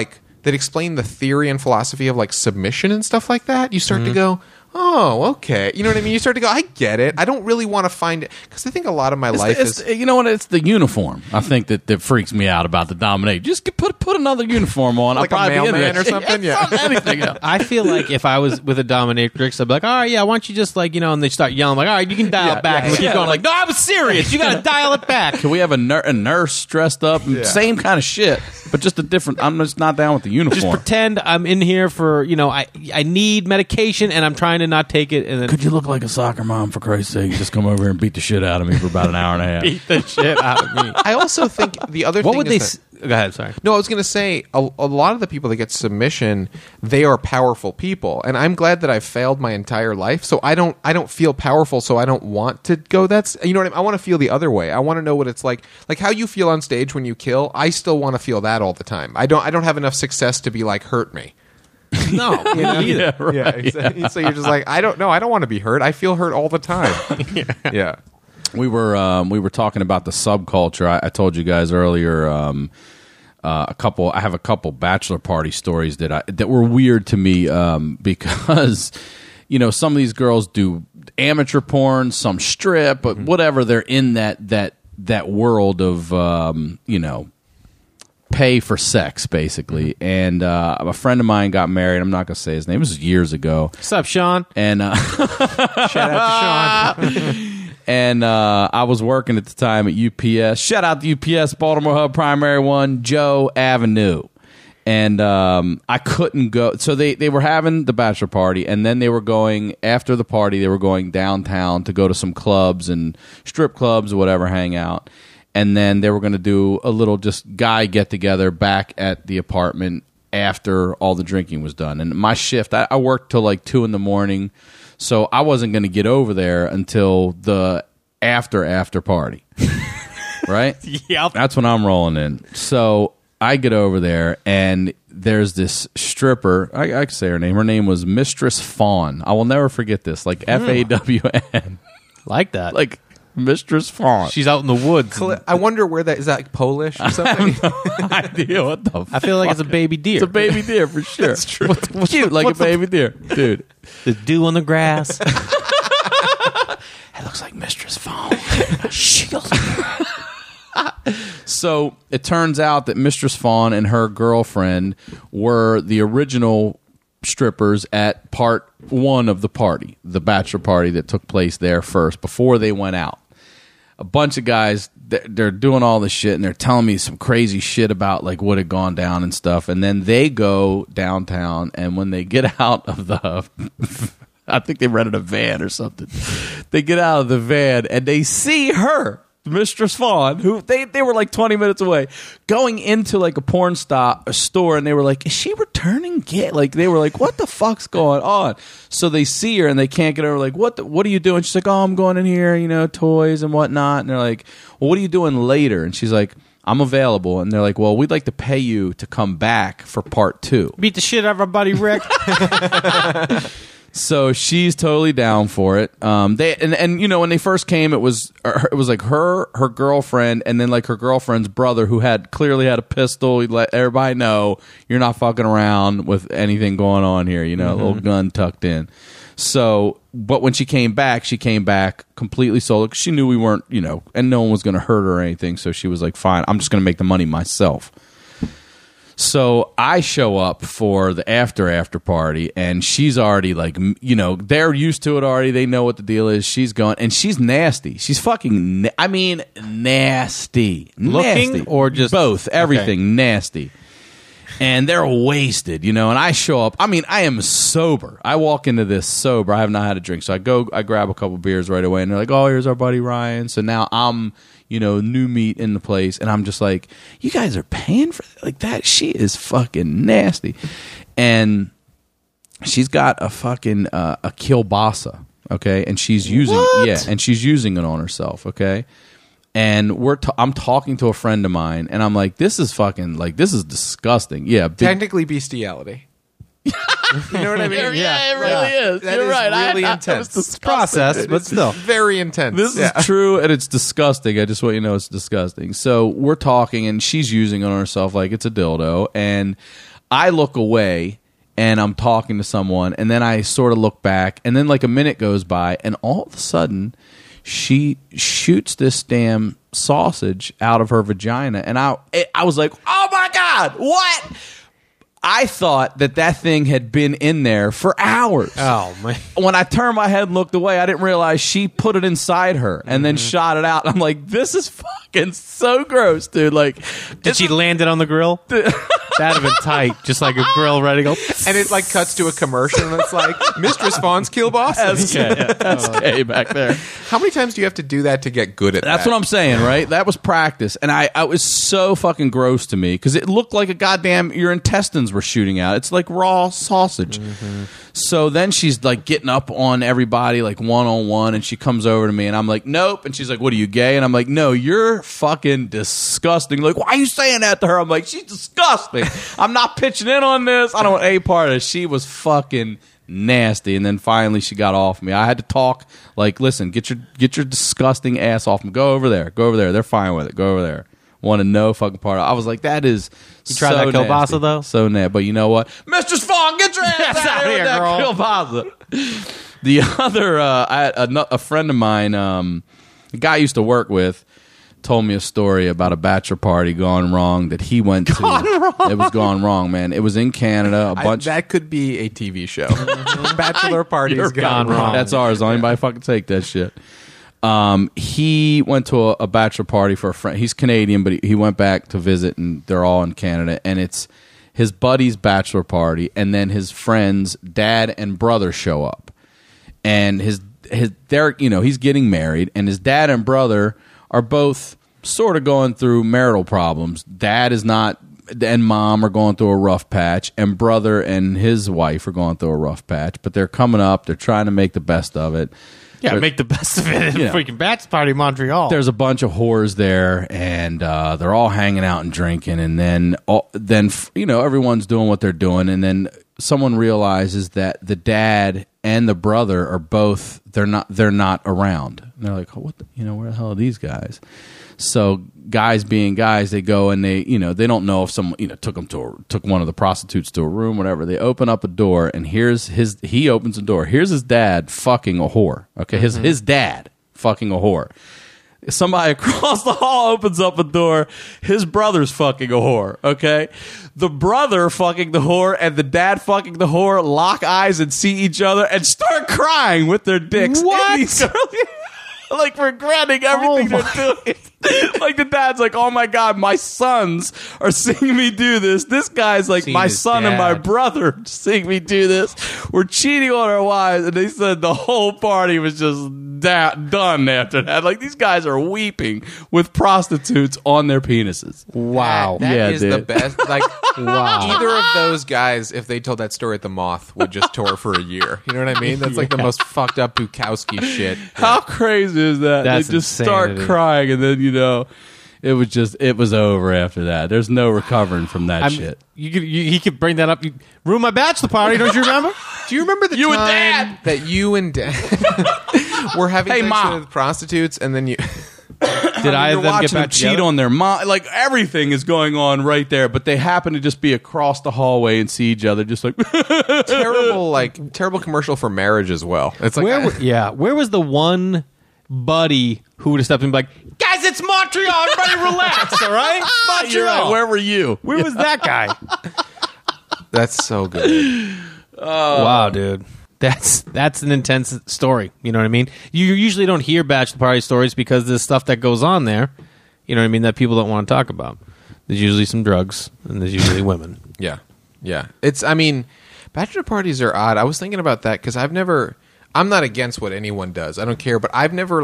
the theory and philosophy of like submission and stuff like that, you start to go, oh, okay. You know what I mean? You start to go, I get it. I don't really want to find it. Because I think a lot of my life is... You know what? It's the uniform. I think that freaks me out about the dominate. Just put another uniform on. Like I'll a mailman or something? Yeah. Anything else. I feel like if I was with a dominatrix, I'd be like, all right, yeah, why don't you just like, and they start yelling like, all right, you can dial it back. And we keep going like, no, I was serious. You got to dial it back. Can we have a nurse dressed up? Same kind of shit, but just a different... I'm just not down with the uniform. Just pretend I'm in here for, I need medication and I'm trying to not take it. And then could you look like a soccer mom, for Christ's sake? Just come over here and beat the shit out of me for about an hour and a half. Beat the shit out of me. I also think the other what thing would is they... Go ahead, sorry. No, I was going to say, a lot of the people that get submission, they are powerful people. And I'm glad that I've failed my entire life. So I don't feel powerful, so I don't want to go you know what I mean? I want to feel the other way. I want to know what it's like. Like how you feel on stage when you kill, I still want to feel that all the time. I don't have enough success to be like, hurt me. No, either. Yeah, right. Yeah, exactly. So you're just like, I don't want to be hurt. I feel hurt all the time. Yeah. We were talking about the subculture. I told you guys earlier. I have a couple bachelor party stories that were weird to me because some of these girls do amateur porn, some strip, but whatever. They're in that world of pay for sex, basically. And a friend of mine got married. I'm not going to say his name. This was years ago. What's up, Sean? And shout out to Sean. And I was working at the time at UPS. Shout out to UPS, Baltimore Hub Primary 1, Joe Avenue. And I couldn't go. So they were having the bachelor party, and then they were going, after the party, they were going downtown to go to some clubs and strip clubs or whatever, hang out. And then they were going to do a little just guy get-together back at the apartment after all the drinking was done. And my shift, I worked till like 2 in the morning, so I wasn't going to get over there until the after party. Right? Yep. That's when I'm rolling in. So I get over there, and there's this stripper. I can say her name. Her name was Mistress Fawn. I will never forget this. Like Fawn. Like that. Like Mistress Fawn. She's out in the woods. I wonder where that is. That like Polish or something? I have no idea what the fuck. I feel like it's a baby deer. It's a baby deer for sure. That's true. What's cute, like a baby deer, dude. The dew on the grass. It looks like Mistress Fawn. So it turns out that Mistress Fawn and her girlfriend were the original strippers at part 1 of the party, the bachelor party that took place there first before they went out. A bunch of guys, they're doing all this shit, and they're telling me some crazy shit about like what had gone down and stuff. And then they go downtown, and when they get out of the I think they rented a van or something. They get out of the van and they see her, Mistress Fawn, who they were like 20 minutes away, going into like a porn store, and they were like, is she returning gay? Like they were like, what the fuck's going on? So they see her and they can't get over, like, what are you doing? She's like, oh, I'm going in here, toys and whatnot. And they're like, well, what are you doing later? And she's like, I'm available. And they're like, well, we'd like to pay you to come back for part 2. Beat the shit out of our buddy Rick. So she's totally down for it. They and you know, when they first came, it was like her girlfriend, and then like her girlfriend's brother, who clearly had a pistol. He let everybody know, you're not fucking around with anything going on here. You know, a little gun tucked in. So, but when she came back completely solo, because she knew we weren't, you know, and no one was going to hurt her or anything. So she was like, fine, I'm just going to make the money myself. So I show up for the after party, and she's already like, you know, they're used to it already. They know what the deal is. She's gone, and she's nasty. She's fucking, nasty. Looking Nasty. or just both, everything, okay. Nasty. And they're wasted, you know, and I show up. I mean, I am sober. I walk into this sober. I have not had a drink. So I grab a couple beers right away, and they're like, oh, here's our buddy Ryan. So now I'm, you know, new meat in the place, and I'm just like, you guys are paying for that? Like that? She is fucking nasty. And she's got a fucking a kielbasa, okay? And she's using she's using it on herself, okay? And I'm talking to a friend of mine, and I'm like, this is fucking, like, this is disgusting. Yeah. Technically bestiality. You know what I mean? Yeah, it really is. That You're is right. really intense. It's processed, but still. Very intense. This is true, and it's disgusting. I just want you to know it's disgusting. So we're talking, and she's using it on herself like it's a dildo, and I look away, and I'm talking to someone, and then I sort of look back, and then like a minute goes by, and all of a sudden she shoots this damn sausage out of her vagina, and I was like, oh my God, what? I thought that thing had been in there for hours. Oh, man. When I turned my head and looked away, I didn't realize she put it inside her and then shot it out. I'm like, this is fucking so gross, dude. Like, Did she land it on the grill? That'd have been tight. Just like a grill ready to go. And it like cuts to a commercial, and it's like, Mistress Fawn's kielbasa. SK back there. How many times do you have to do that to get good at that? That's what I'm saying, right? That was practice. And I was so fucking gross to me because it looked like a goddamn, your intestines were shooting out. It's like raw sausage. So then she's like getting up on everybody like one-on-one, and she comes over to me, and I'm like, nope. And she's like, what, are you gay? And I'm like, no, you're fucking disgusting. Like, why are you saying that to her? I'm like, she's disgusting. I'm not pitching in on this. I don't want a part of it. She was fucking nasty. And then finally she got off me. I had to talk like, listen, get your disgusting ass off me. Go over there. They're fine with it. Go over there. Wanted no fucking part of it. I was like, that is You tried that kielbasa, though? So nasty. But you know what? Mistress Fawn, get your ass out of here with that kielbasa. The other, I had a friend of mine, a guy I used to work with, told me a story about a bachelor party gone wrong that he went to. It was gone wrong, man. It was in Canada. That could be a TV show. Bachelor parties gone wrong. That's ours. Don't anybody fucking take that shit. He went to a bachelor party for a friend. He's Canadian, but he went back to visit, and they're all in Canada. And it's his buddy's bachelor party, and then his friend's dad and brother show up. And they're, you know, he's getting married, and his dad and brother are both sort of going through marital problems. Dad is not, and mom are going through a rough patch, and brother and his wife are going through a rough patch, but they're coming up. They're trying to make the best of it. Yeah, make the best of it in freaking bachelor party in Montreal. There's a bunch of whores there, and they're all hanging out and drinking, and then you know, everyone's doing what they're doing, and then someone realizes that the dad and the brother are both they're not around. And they're like, oh, what the, you know, where the hell are these guys? So guys being guys, they go and they don't know if someone, you know, took one of the prostitutes to a room, whatever. They open up a door, and he opens the door. Here's his dad fucking a whore. Okay, his dad fucking a whore. Somebody across the hall opens up a door. His brother's fucking a whore, okay? The brother fucking the whore and the dad fucking the whore lock eyes and see each other and start crying with their dicks. What? Like regretting everything they're doing. Like the dad's like, oh my God, my sons are seeing me do this. This guy's like, my son and my brother seeing me do this. We're cheating on our wives. And they said the whole party was just done after that. Like these guys are weeping with prostitutes on their penises. Wow. That is dude. the best. Like, Wow. Either of those guys, if they told that story at the Moth, would just tour for a year. You know what I mean? That's like the most fucked up Bukowski shit. How crazy is that? That's they just insanity. start crying, and then, you know, it was over after that. There's no recovering from that shit. He could bring that up. You ruined my bachelor party. Don't you remember? Do you remember the You and time Dad! that you and Dad were having sex Mom. with prostitutes, and then you? Did I You're of them watching get them back cheat together? on their mom. Like everything is going on right there, but they happen to just be across the hallway and see each other, just like terrible commercial for marriage as well. It's like Where was the one buddy who would have stepped in and be like, guys, it's Montreal. Everybody relax, all right? Montreal. You're right. Where were you? Where was that guy? that's so good. Wow, dude. That's an intense story. You know what I mean? You usually don't hear bachelor party stories because there's stuff that goes on there, you know what I mean, that people don't want to talk about. There's usually some drugs, and there's usually women. Yeah. I mean, bachelor parties are odd. I was thinking about that because I'm not against what anyone does. I don't care, but I've never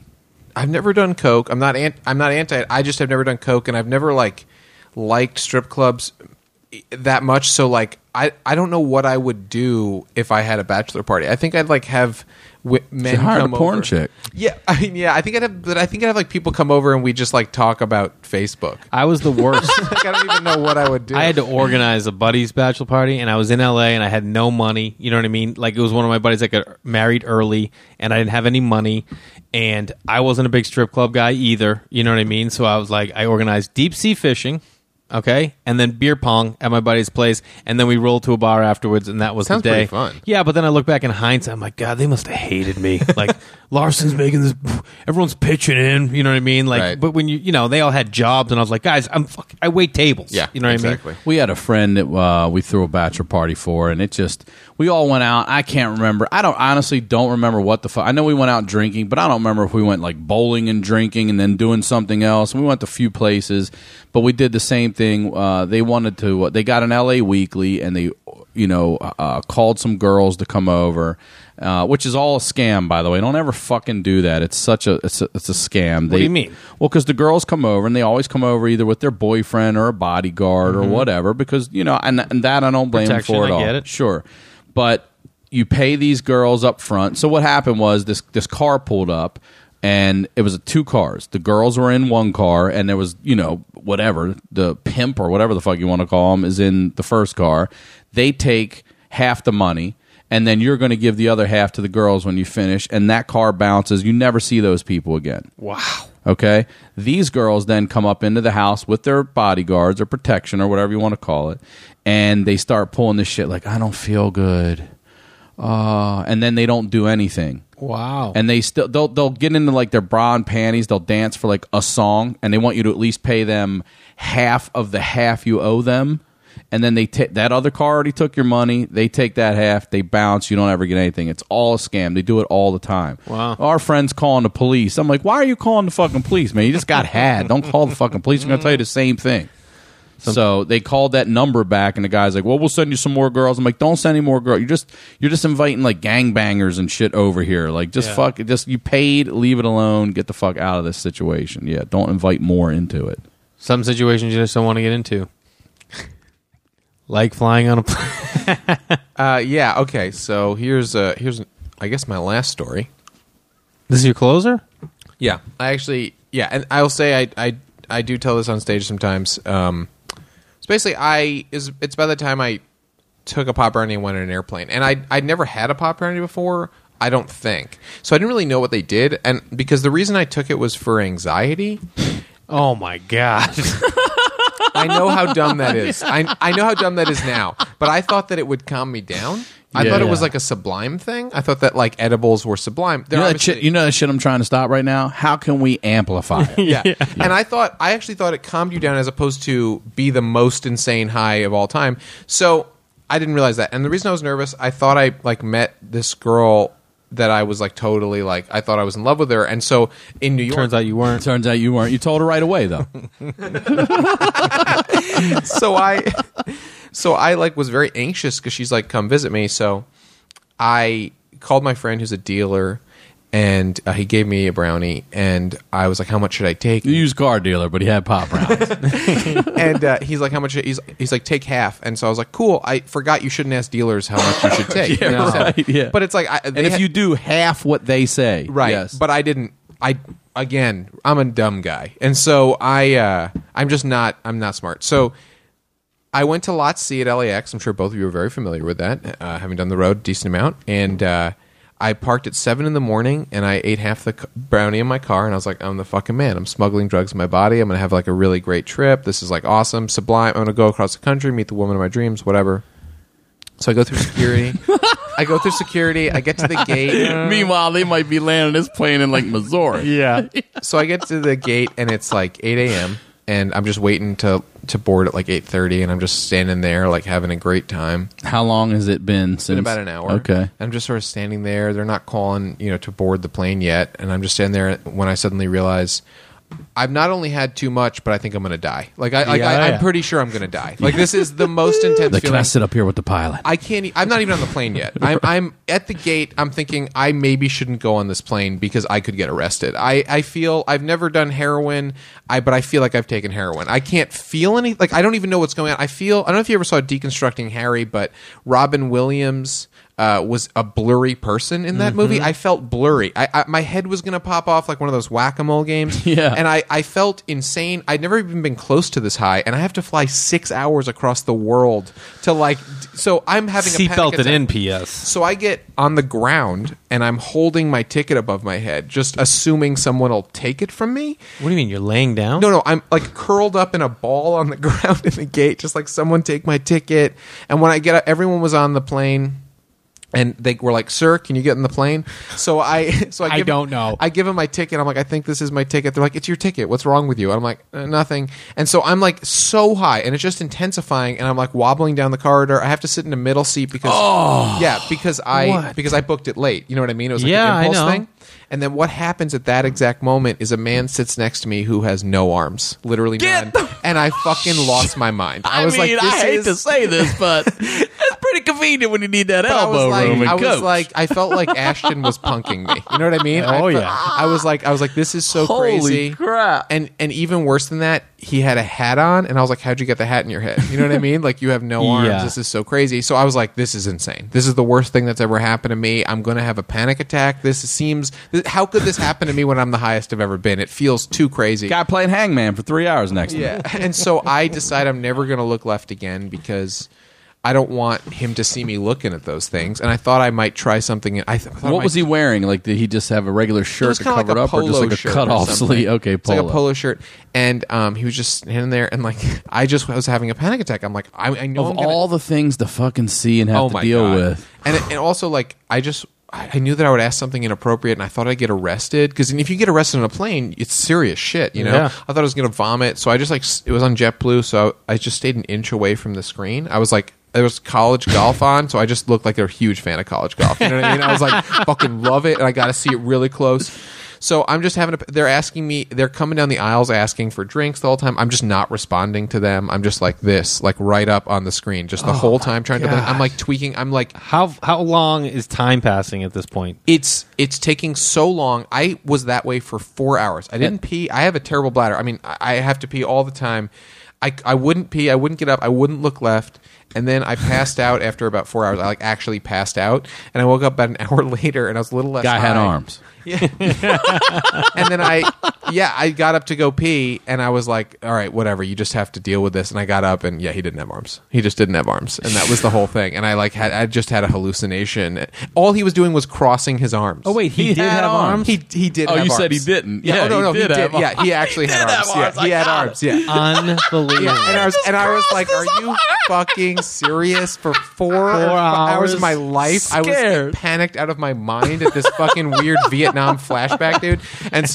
done coke. I'm not anti it. I just have never done coke, and I've never liked strip clubs that much. So I don't know what I would do if I had a bachelor party. I think I'd have men hire come a porn over. chick. Yeah, I mean, I think I'd have people come over and we just talk about Facebook. I was the worst. I don't even know what I would do. I had to organize a buddy's bachelor party, and I was in LA, and I had no money. You know what I mean? It was one of my buddies that got married early, and I didn't have any money, and I wasn't a big strip club guy either. You know what I mean? So I was I organized deep sea fishing, okay, and then beer pong at my buddy's place, and then we rolled to a bar afterwards, and that was Sounds the day. pretty fun. Yeah, but then I look back in hindsight, I'm like, God, they must have hated me. Larson's making this, everyone's pitching in, you know what I mean? Right. But when they all had jobs, and I was like, guys, I wait tables. Yeah, you know what exactly. I mean? We had a friend that we threw a bachelor party for, and we all went out. I can't remember. I honestly don't remember what the fuck. I know we went out drinking, but I don't remember if we went bowling and drinking and then doing something else. We went to a few places, but we did the same thing. They got an LA Weekly, and they called some girls to come over, which is all a scam, by the way. Don't ever fucking do that. It's a scam. What do you mean? Well, because the girls come over, and they always come over either with their boyfriend or a bodyguard or whatever, because, and that I don't blame them Protection, for at all. I get it. Sure. But you pay these girls up front. So what happened was this car pulled up, and it was two cars. The girls were in one car, and there was, whatever, the pimp or whatever the fuck you want to call him is in the first car. They take half the money, and then you're going to give the other half to the girls when you finish, and that car bounces. You never see those people again. Wow. Okay? These girls then come up into the house with their bodyguards or protection or whatever you want to call it, and they start pulling this shit I don't feel good. And then they don't do anything. Wow. And they'll get into their bra and panties. They'll dance for a song, and they want you to at least pay them half of the half you owe them. And then that other car already took your money. They take that half. They bounce. You don't ever get anything. It's all a scam. They do it all the time. Wow. Our friend's calling the police. I'm like, why are you calling the fucking police, man? You just got had. Don't call the fucking police. I'm going to tell you the same thing. So they called that number back, and the guy's like, well, we'll send you some more girls. I'm like, don't send any more girls. You're just inviting gangbangers and shit over here. Fuck it. Just, you paid, leave it alone, get the fuck out of this situation. Yeah, don't invite more into it. Some situations you just don't want to get into. Like flying on a plane. Yeah. Okay. So here's I guess my last story. This is your closer? Yeah. And I'll say I do tell this on stage sometimes. So basically, it's by the time I took a pot brownie and went on an airplane, and I'd never had a pot brownie before. I don't think so. I didn't really know what they did, and because the reason I took it was for anxiety. Oh my god. I know how dumb that is. I know how dumb that is now, but I thought that it would calm me down. I thought it was a sublime thing. I thought that edibles were sublime. You know that shit I'm trying to stop right now? How can we amplify it? Yeah. And I actually thought it calmed you down as opposed to be the most insane high of all time. So I didn't realize that. And the reason I was nervous, I thought I met this girl that I was totally I thought I was in love with her. And so in New York, Turns out you weren't. You told her right away, though. So I was very anxious because she's come visit me. So I called my friend who's a dealer, and he gave me a brownie, and I was like, how much should I take? You used car dealer, but he had pop brownies. And he's like, how much? He's like, take half. And so I was like, cool. I forgot you shouldn't ask dealers how much you should take. Yeah, right, yeah. But it's and if you do half what they say. Right. Yes. But I didn't I'm a dumb guy, and so I'm not smart. So I went to Lot C at LAX. I'm sure both of you are very familiar with that, having done the road a decent amount. And I parked at 7 a.m, and I ate half the brownie in my car, and I was like, I'm the fucking man. I'm smuggling drugs in my body. I'm going to have like a really great trip. This is like awesome, sublime. I'm going to go across the country, meet the woman of my dreams, whatever. So I go through security. I get to the gate. Meanwhile, they might be landing this plane in like Missouri. Yeah. So I get to the gate, and it's like 8 a.m., and I'm just waiting to board at like 8:30, and I'm just standing there like having a great time. How long has it been since? It's been about an hour. Okay. I'm just sort of standing there. They're not calling, to board the plane yet, and I'm just standing there when I suddenly realize I've not only had too much, but I think I'm going to die. I'm pretty sure I'm going to die. Like, this is the most intense feeling. Can I sit up here with the pilot? I can't. I'm not even on the plane yet. I'm at the gate. I'm thinking I maybe shouldn't go on this plane because I could get arrested. I feel I've never done heroin. But I feel like I've taken heroin. I can't feel any. Like, I don't even know what's going on. I don't know if you ever saw Deconstructing Harry, but Robin Williams was a blurry person in that movie. I felt blurry. My head was going to pop off like one of those whack-a-mole games. Yeah. And I felt insane. I'd never even been close to this high, and I have to fly 6 hours across the world to like. So I'm having a panic Seatbelted attack. in, P.S. So I get on the ground, and I'm holding my ticket above my head, just assuming someone will take it from me. What do you mean? You're laying down? No, I'm like curled up in a ball on the ground in the gate, just like someone take my ticket. And when I get up, everyone was on the plane. And they were like, "Sir, can you get in the plane?" So I don't know. I give them my ticket. I'm like, "I think this is my ticket." They're like, "It's your ticket. What's wrong with you?" And I'm like, "Nothing." And so I'm like so high, and it's just intensifying. And I'm like wobbling down the corridor. I have to sit in the middle seat because because I booked it late. You know what I mean? It was like an impulse thing. And then what happens at that exact moment is a man sits next to me who has no arms, literally none, and I fucking lost my mind. I hate to say this, but it's pretty convenient when you need that elbow room. I felt like Ashton was punking me. You know what I mean? I was like, this is so Holy crazy. crap! And even worse than that, he had a hat on, and I was like, how'd you get the hat in your head? You know what I mean? Like, you have no arms. Yeah. This is so crazy. So I was like, this is insane. This is the worst thing that's ever happened to me. I'm going to have a panic attack. How could this happen to me when I'm the highest I've ever been? It feels too crazy. Guy playing Hangman for 3 hours next. Yeah. And so I decide I'm never going to look left again because I don't want him to see me looking at those things. And I thought I might try something. What was he wearing? Like, did he just have a regular shirt to cover up, or just like a cut-off sleeve? Okay, polo. It's like a polo shirt. And he was just standing there, and like I just was having a panic attack. I'm like, I know of all the things to fucking see and have to deal with, and also like I knew that I would ask something inappropriate, and I thought I'd get arrested. Because if you get arrested on a plane, it's serious shit, you know? Yeah. I thought I was going to vomit, so I just it was on JetBlue, so I just stayed an inch away from the screen. I was like, there was college golf on, so I just looked like a huge fan of college golf. You know what I mean? I was like, fucking love it, and I got to see it really close. So I'm just they're coming down the aisles asking for drinks the whole time. I'm just not responding to them. I'm just like this, like right up on the screen, just the whole time trying to blink. I'm like tweaking. I'm like, how long is time passing at this point? It's taking so long. I was that way for 4 hours. I didn't pee. I have a terrible bladder. I mean, I have to pee all the time. I wouldn't pee. I wouldn't get up. I wouldn't look left. And then I passed out after about 4 hours. I like actually passed out, and I woke up about an hour later, and I was a little less Guy high. had arms. Yeah. And then I got up to go pee, and I was like, all right, whatever, you just have to deal with this. And I got up, and he didn't have arms. He just didn't have arms. And that was the whole thing. And I just had a hallucination. All he was doing was crossing his arms. Oh, wait, he did have arms? He did Oh, have you arms. said he didn't. Yeah, no, he did. Yeah, he actually had arms. Yeah, he had arms. Yeah. Unbelievable. Yeah, and I was like, are you fucking serious? For 4 hours of my life, I was panicked out of my mind at this fucking weird Vietnam flashback, dude. And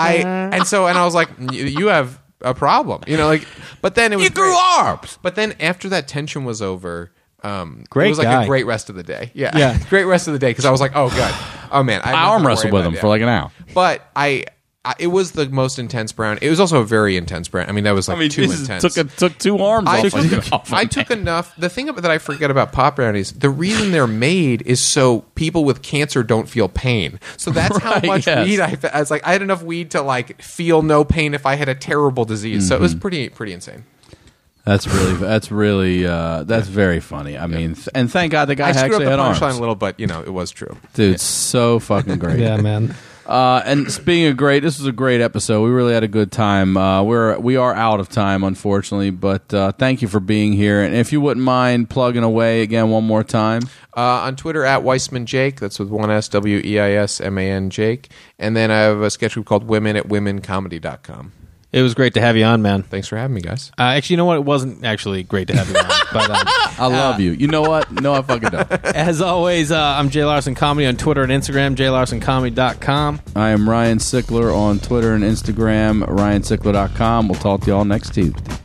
I was like, you have a problem, you know, like, but then it was grew arms. But then after that tension was over, great it was like guy. a great rest of the day. Yeah. Great rest of the day. Because I was like, oh god, oh man, I arm wrestled with him for like an hour. But it was the most intense brown. It was also a very intense brown. I mean, that was like too intense. Took 2 arms off. I took enough. The thing that I forget about pop brownies, the reason they're made is so people with cancer don't feel pain. So that's how much weed I was like. I had enough weed to like feel no pain if I had a terrible disease. So it was pretty insane. That's very funny. I mean, and thank God the guy actually had arms. I screwed up the punchline a little, but you know, it was true. Dude, so fucking great. Yeah, man. And speaking of great, this was a great episode. We really had a good time. We are out of time, unfortunately, but thank you for being here. And if you wouldn't mind plugging away again one more time. On Twitter at Weissman Jake. That's with one S, WEISMAN Jake. And then I have a sketch group called Women at WomenComedy.com. It was great to have you on, man. Thanks for having me, guys. Actually, you know what? It wasn't actually great to have you on. But I love you. You know what? No, I fucking don't. as always, I'm Jay Larson Comedy on Twitter and Instagram, jaylarsоncomedy.com. I am Ryan Sickler on Twitter and Instagram, ryansickler.com. We'll talk to y'all next Tuesday.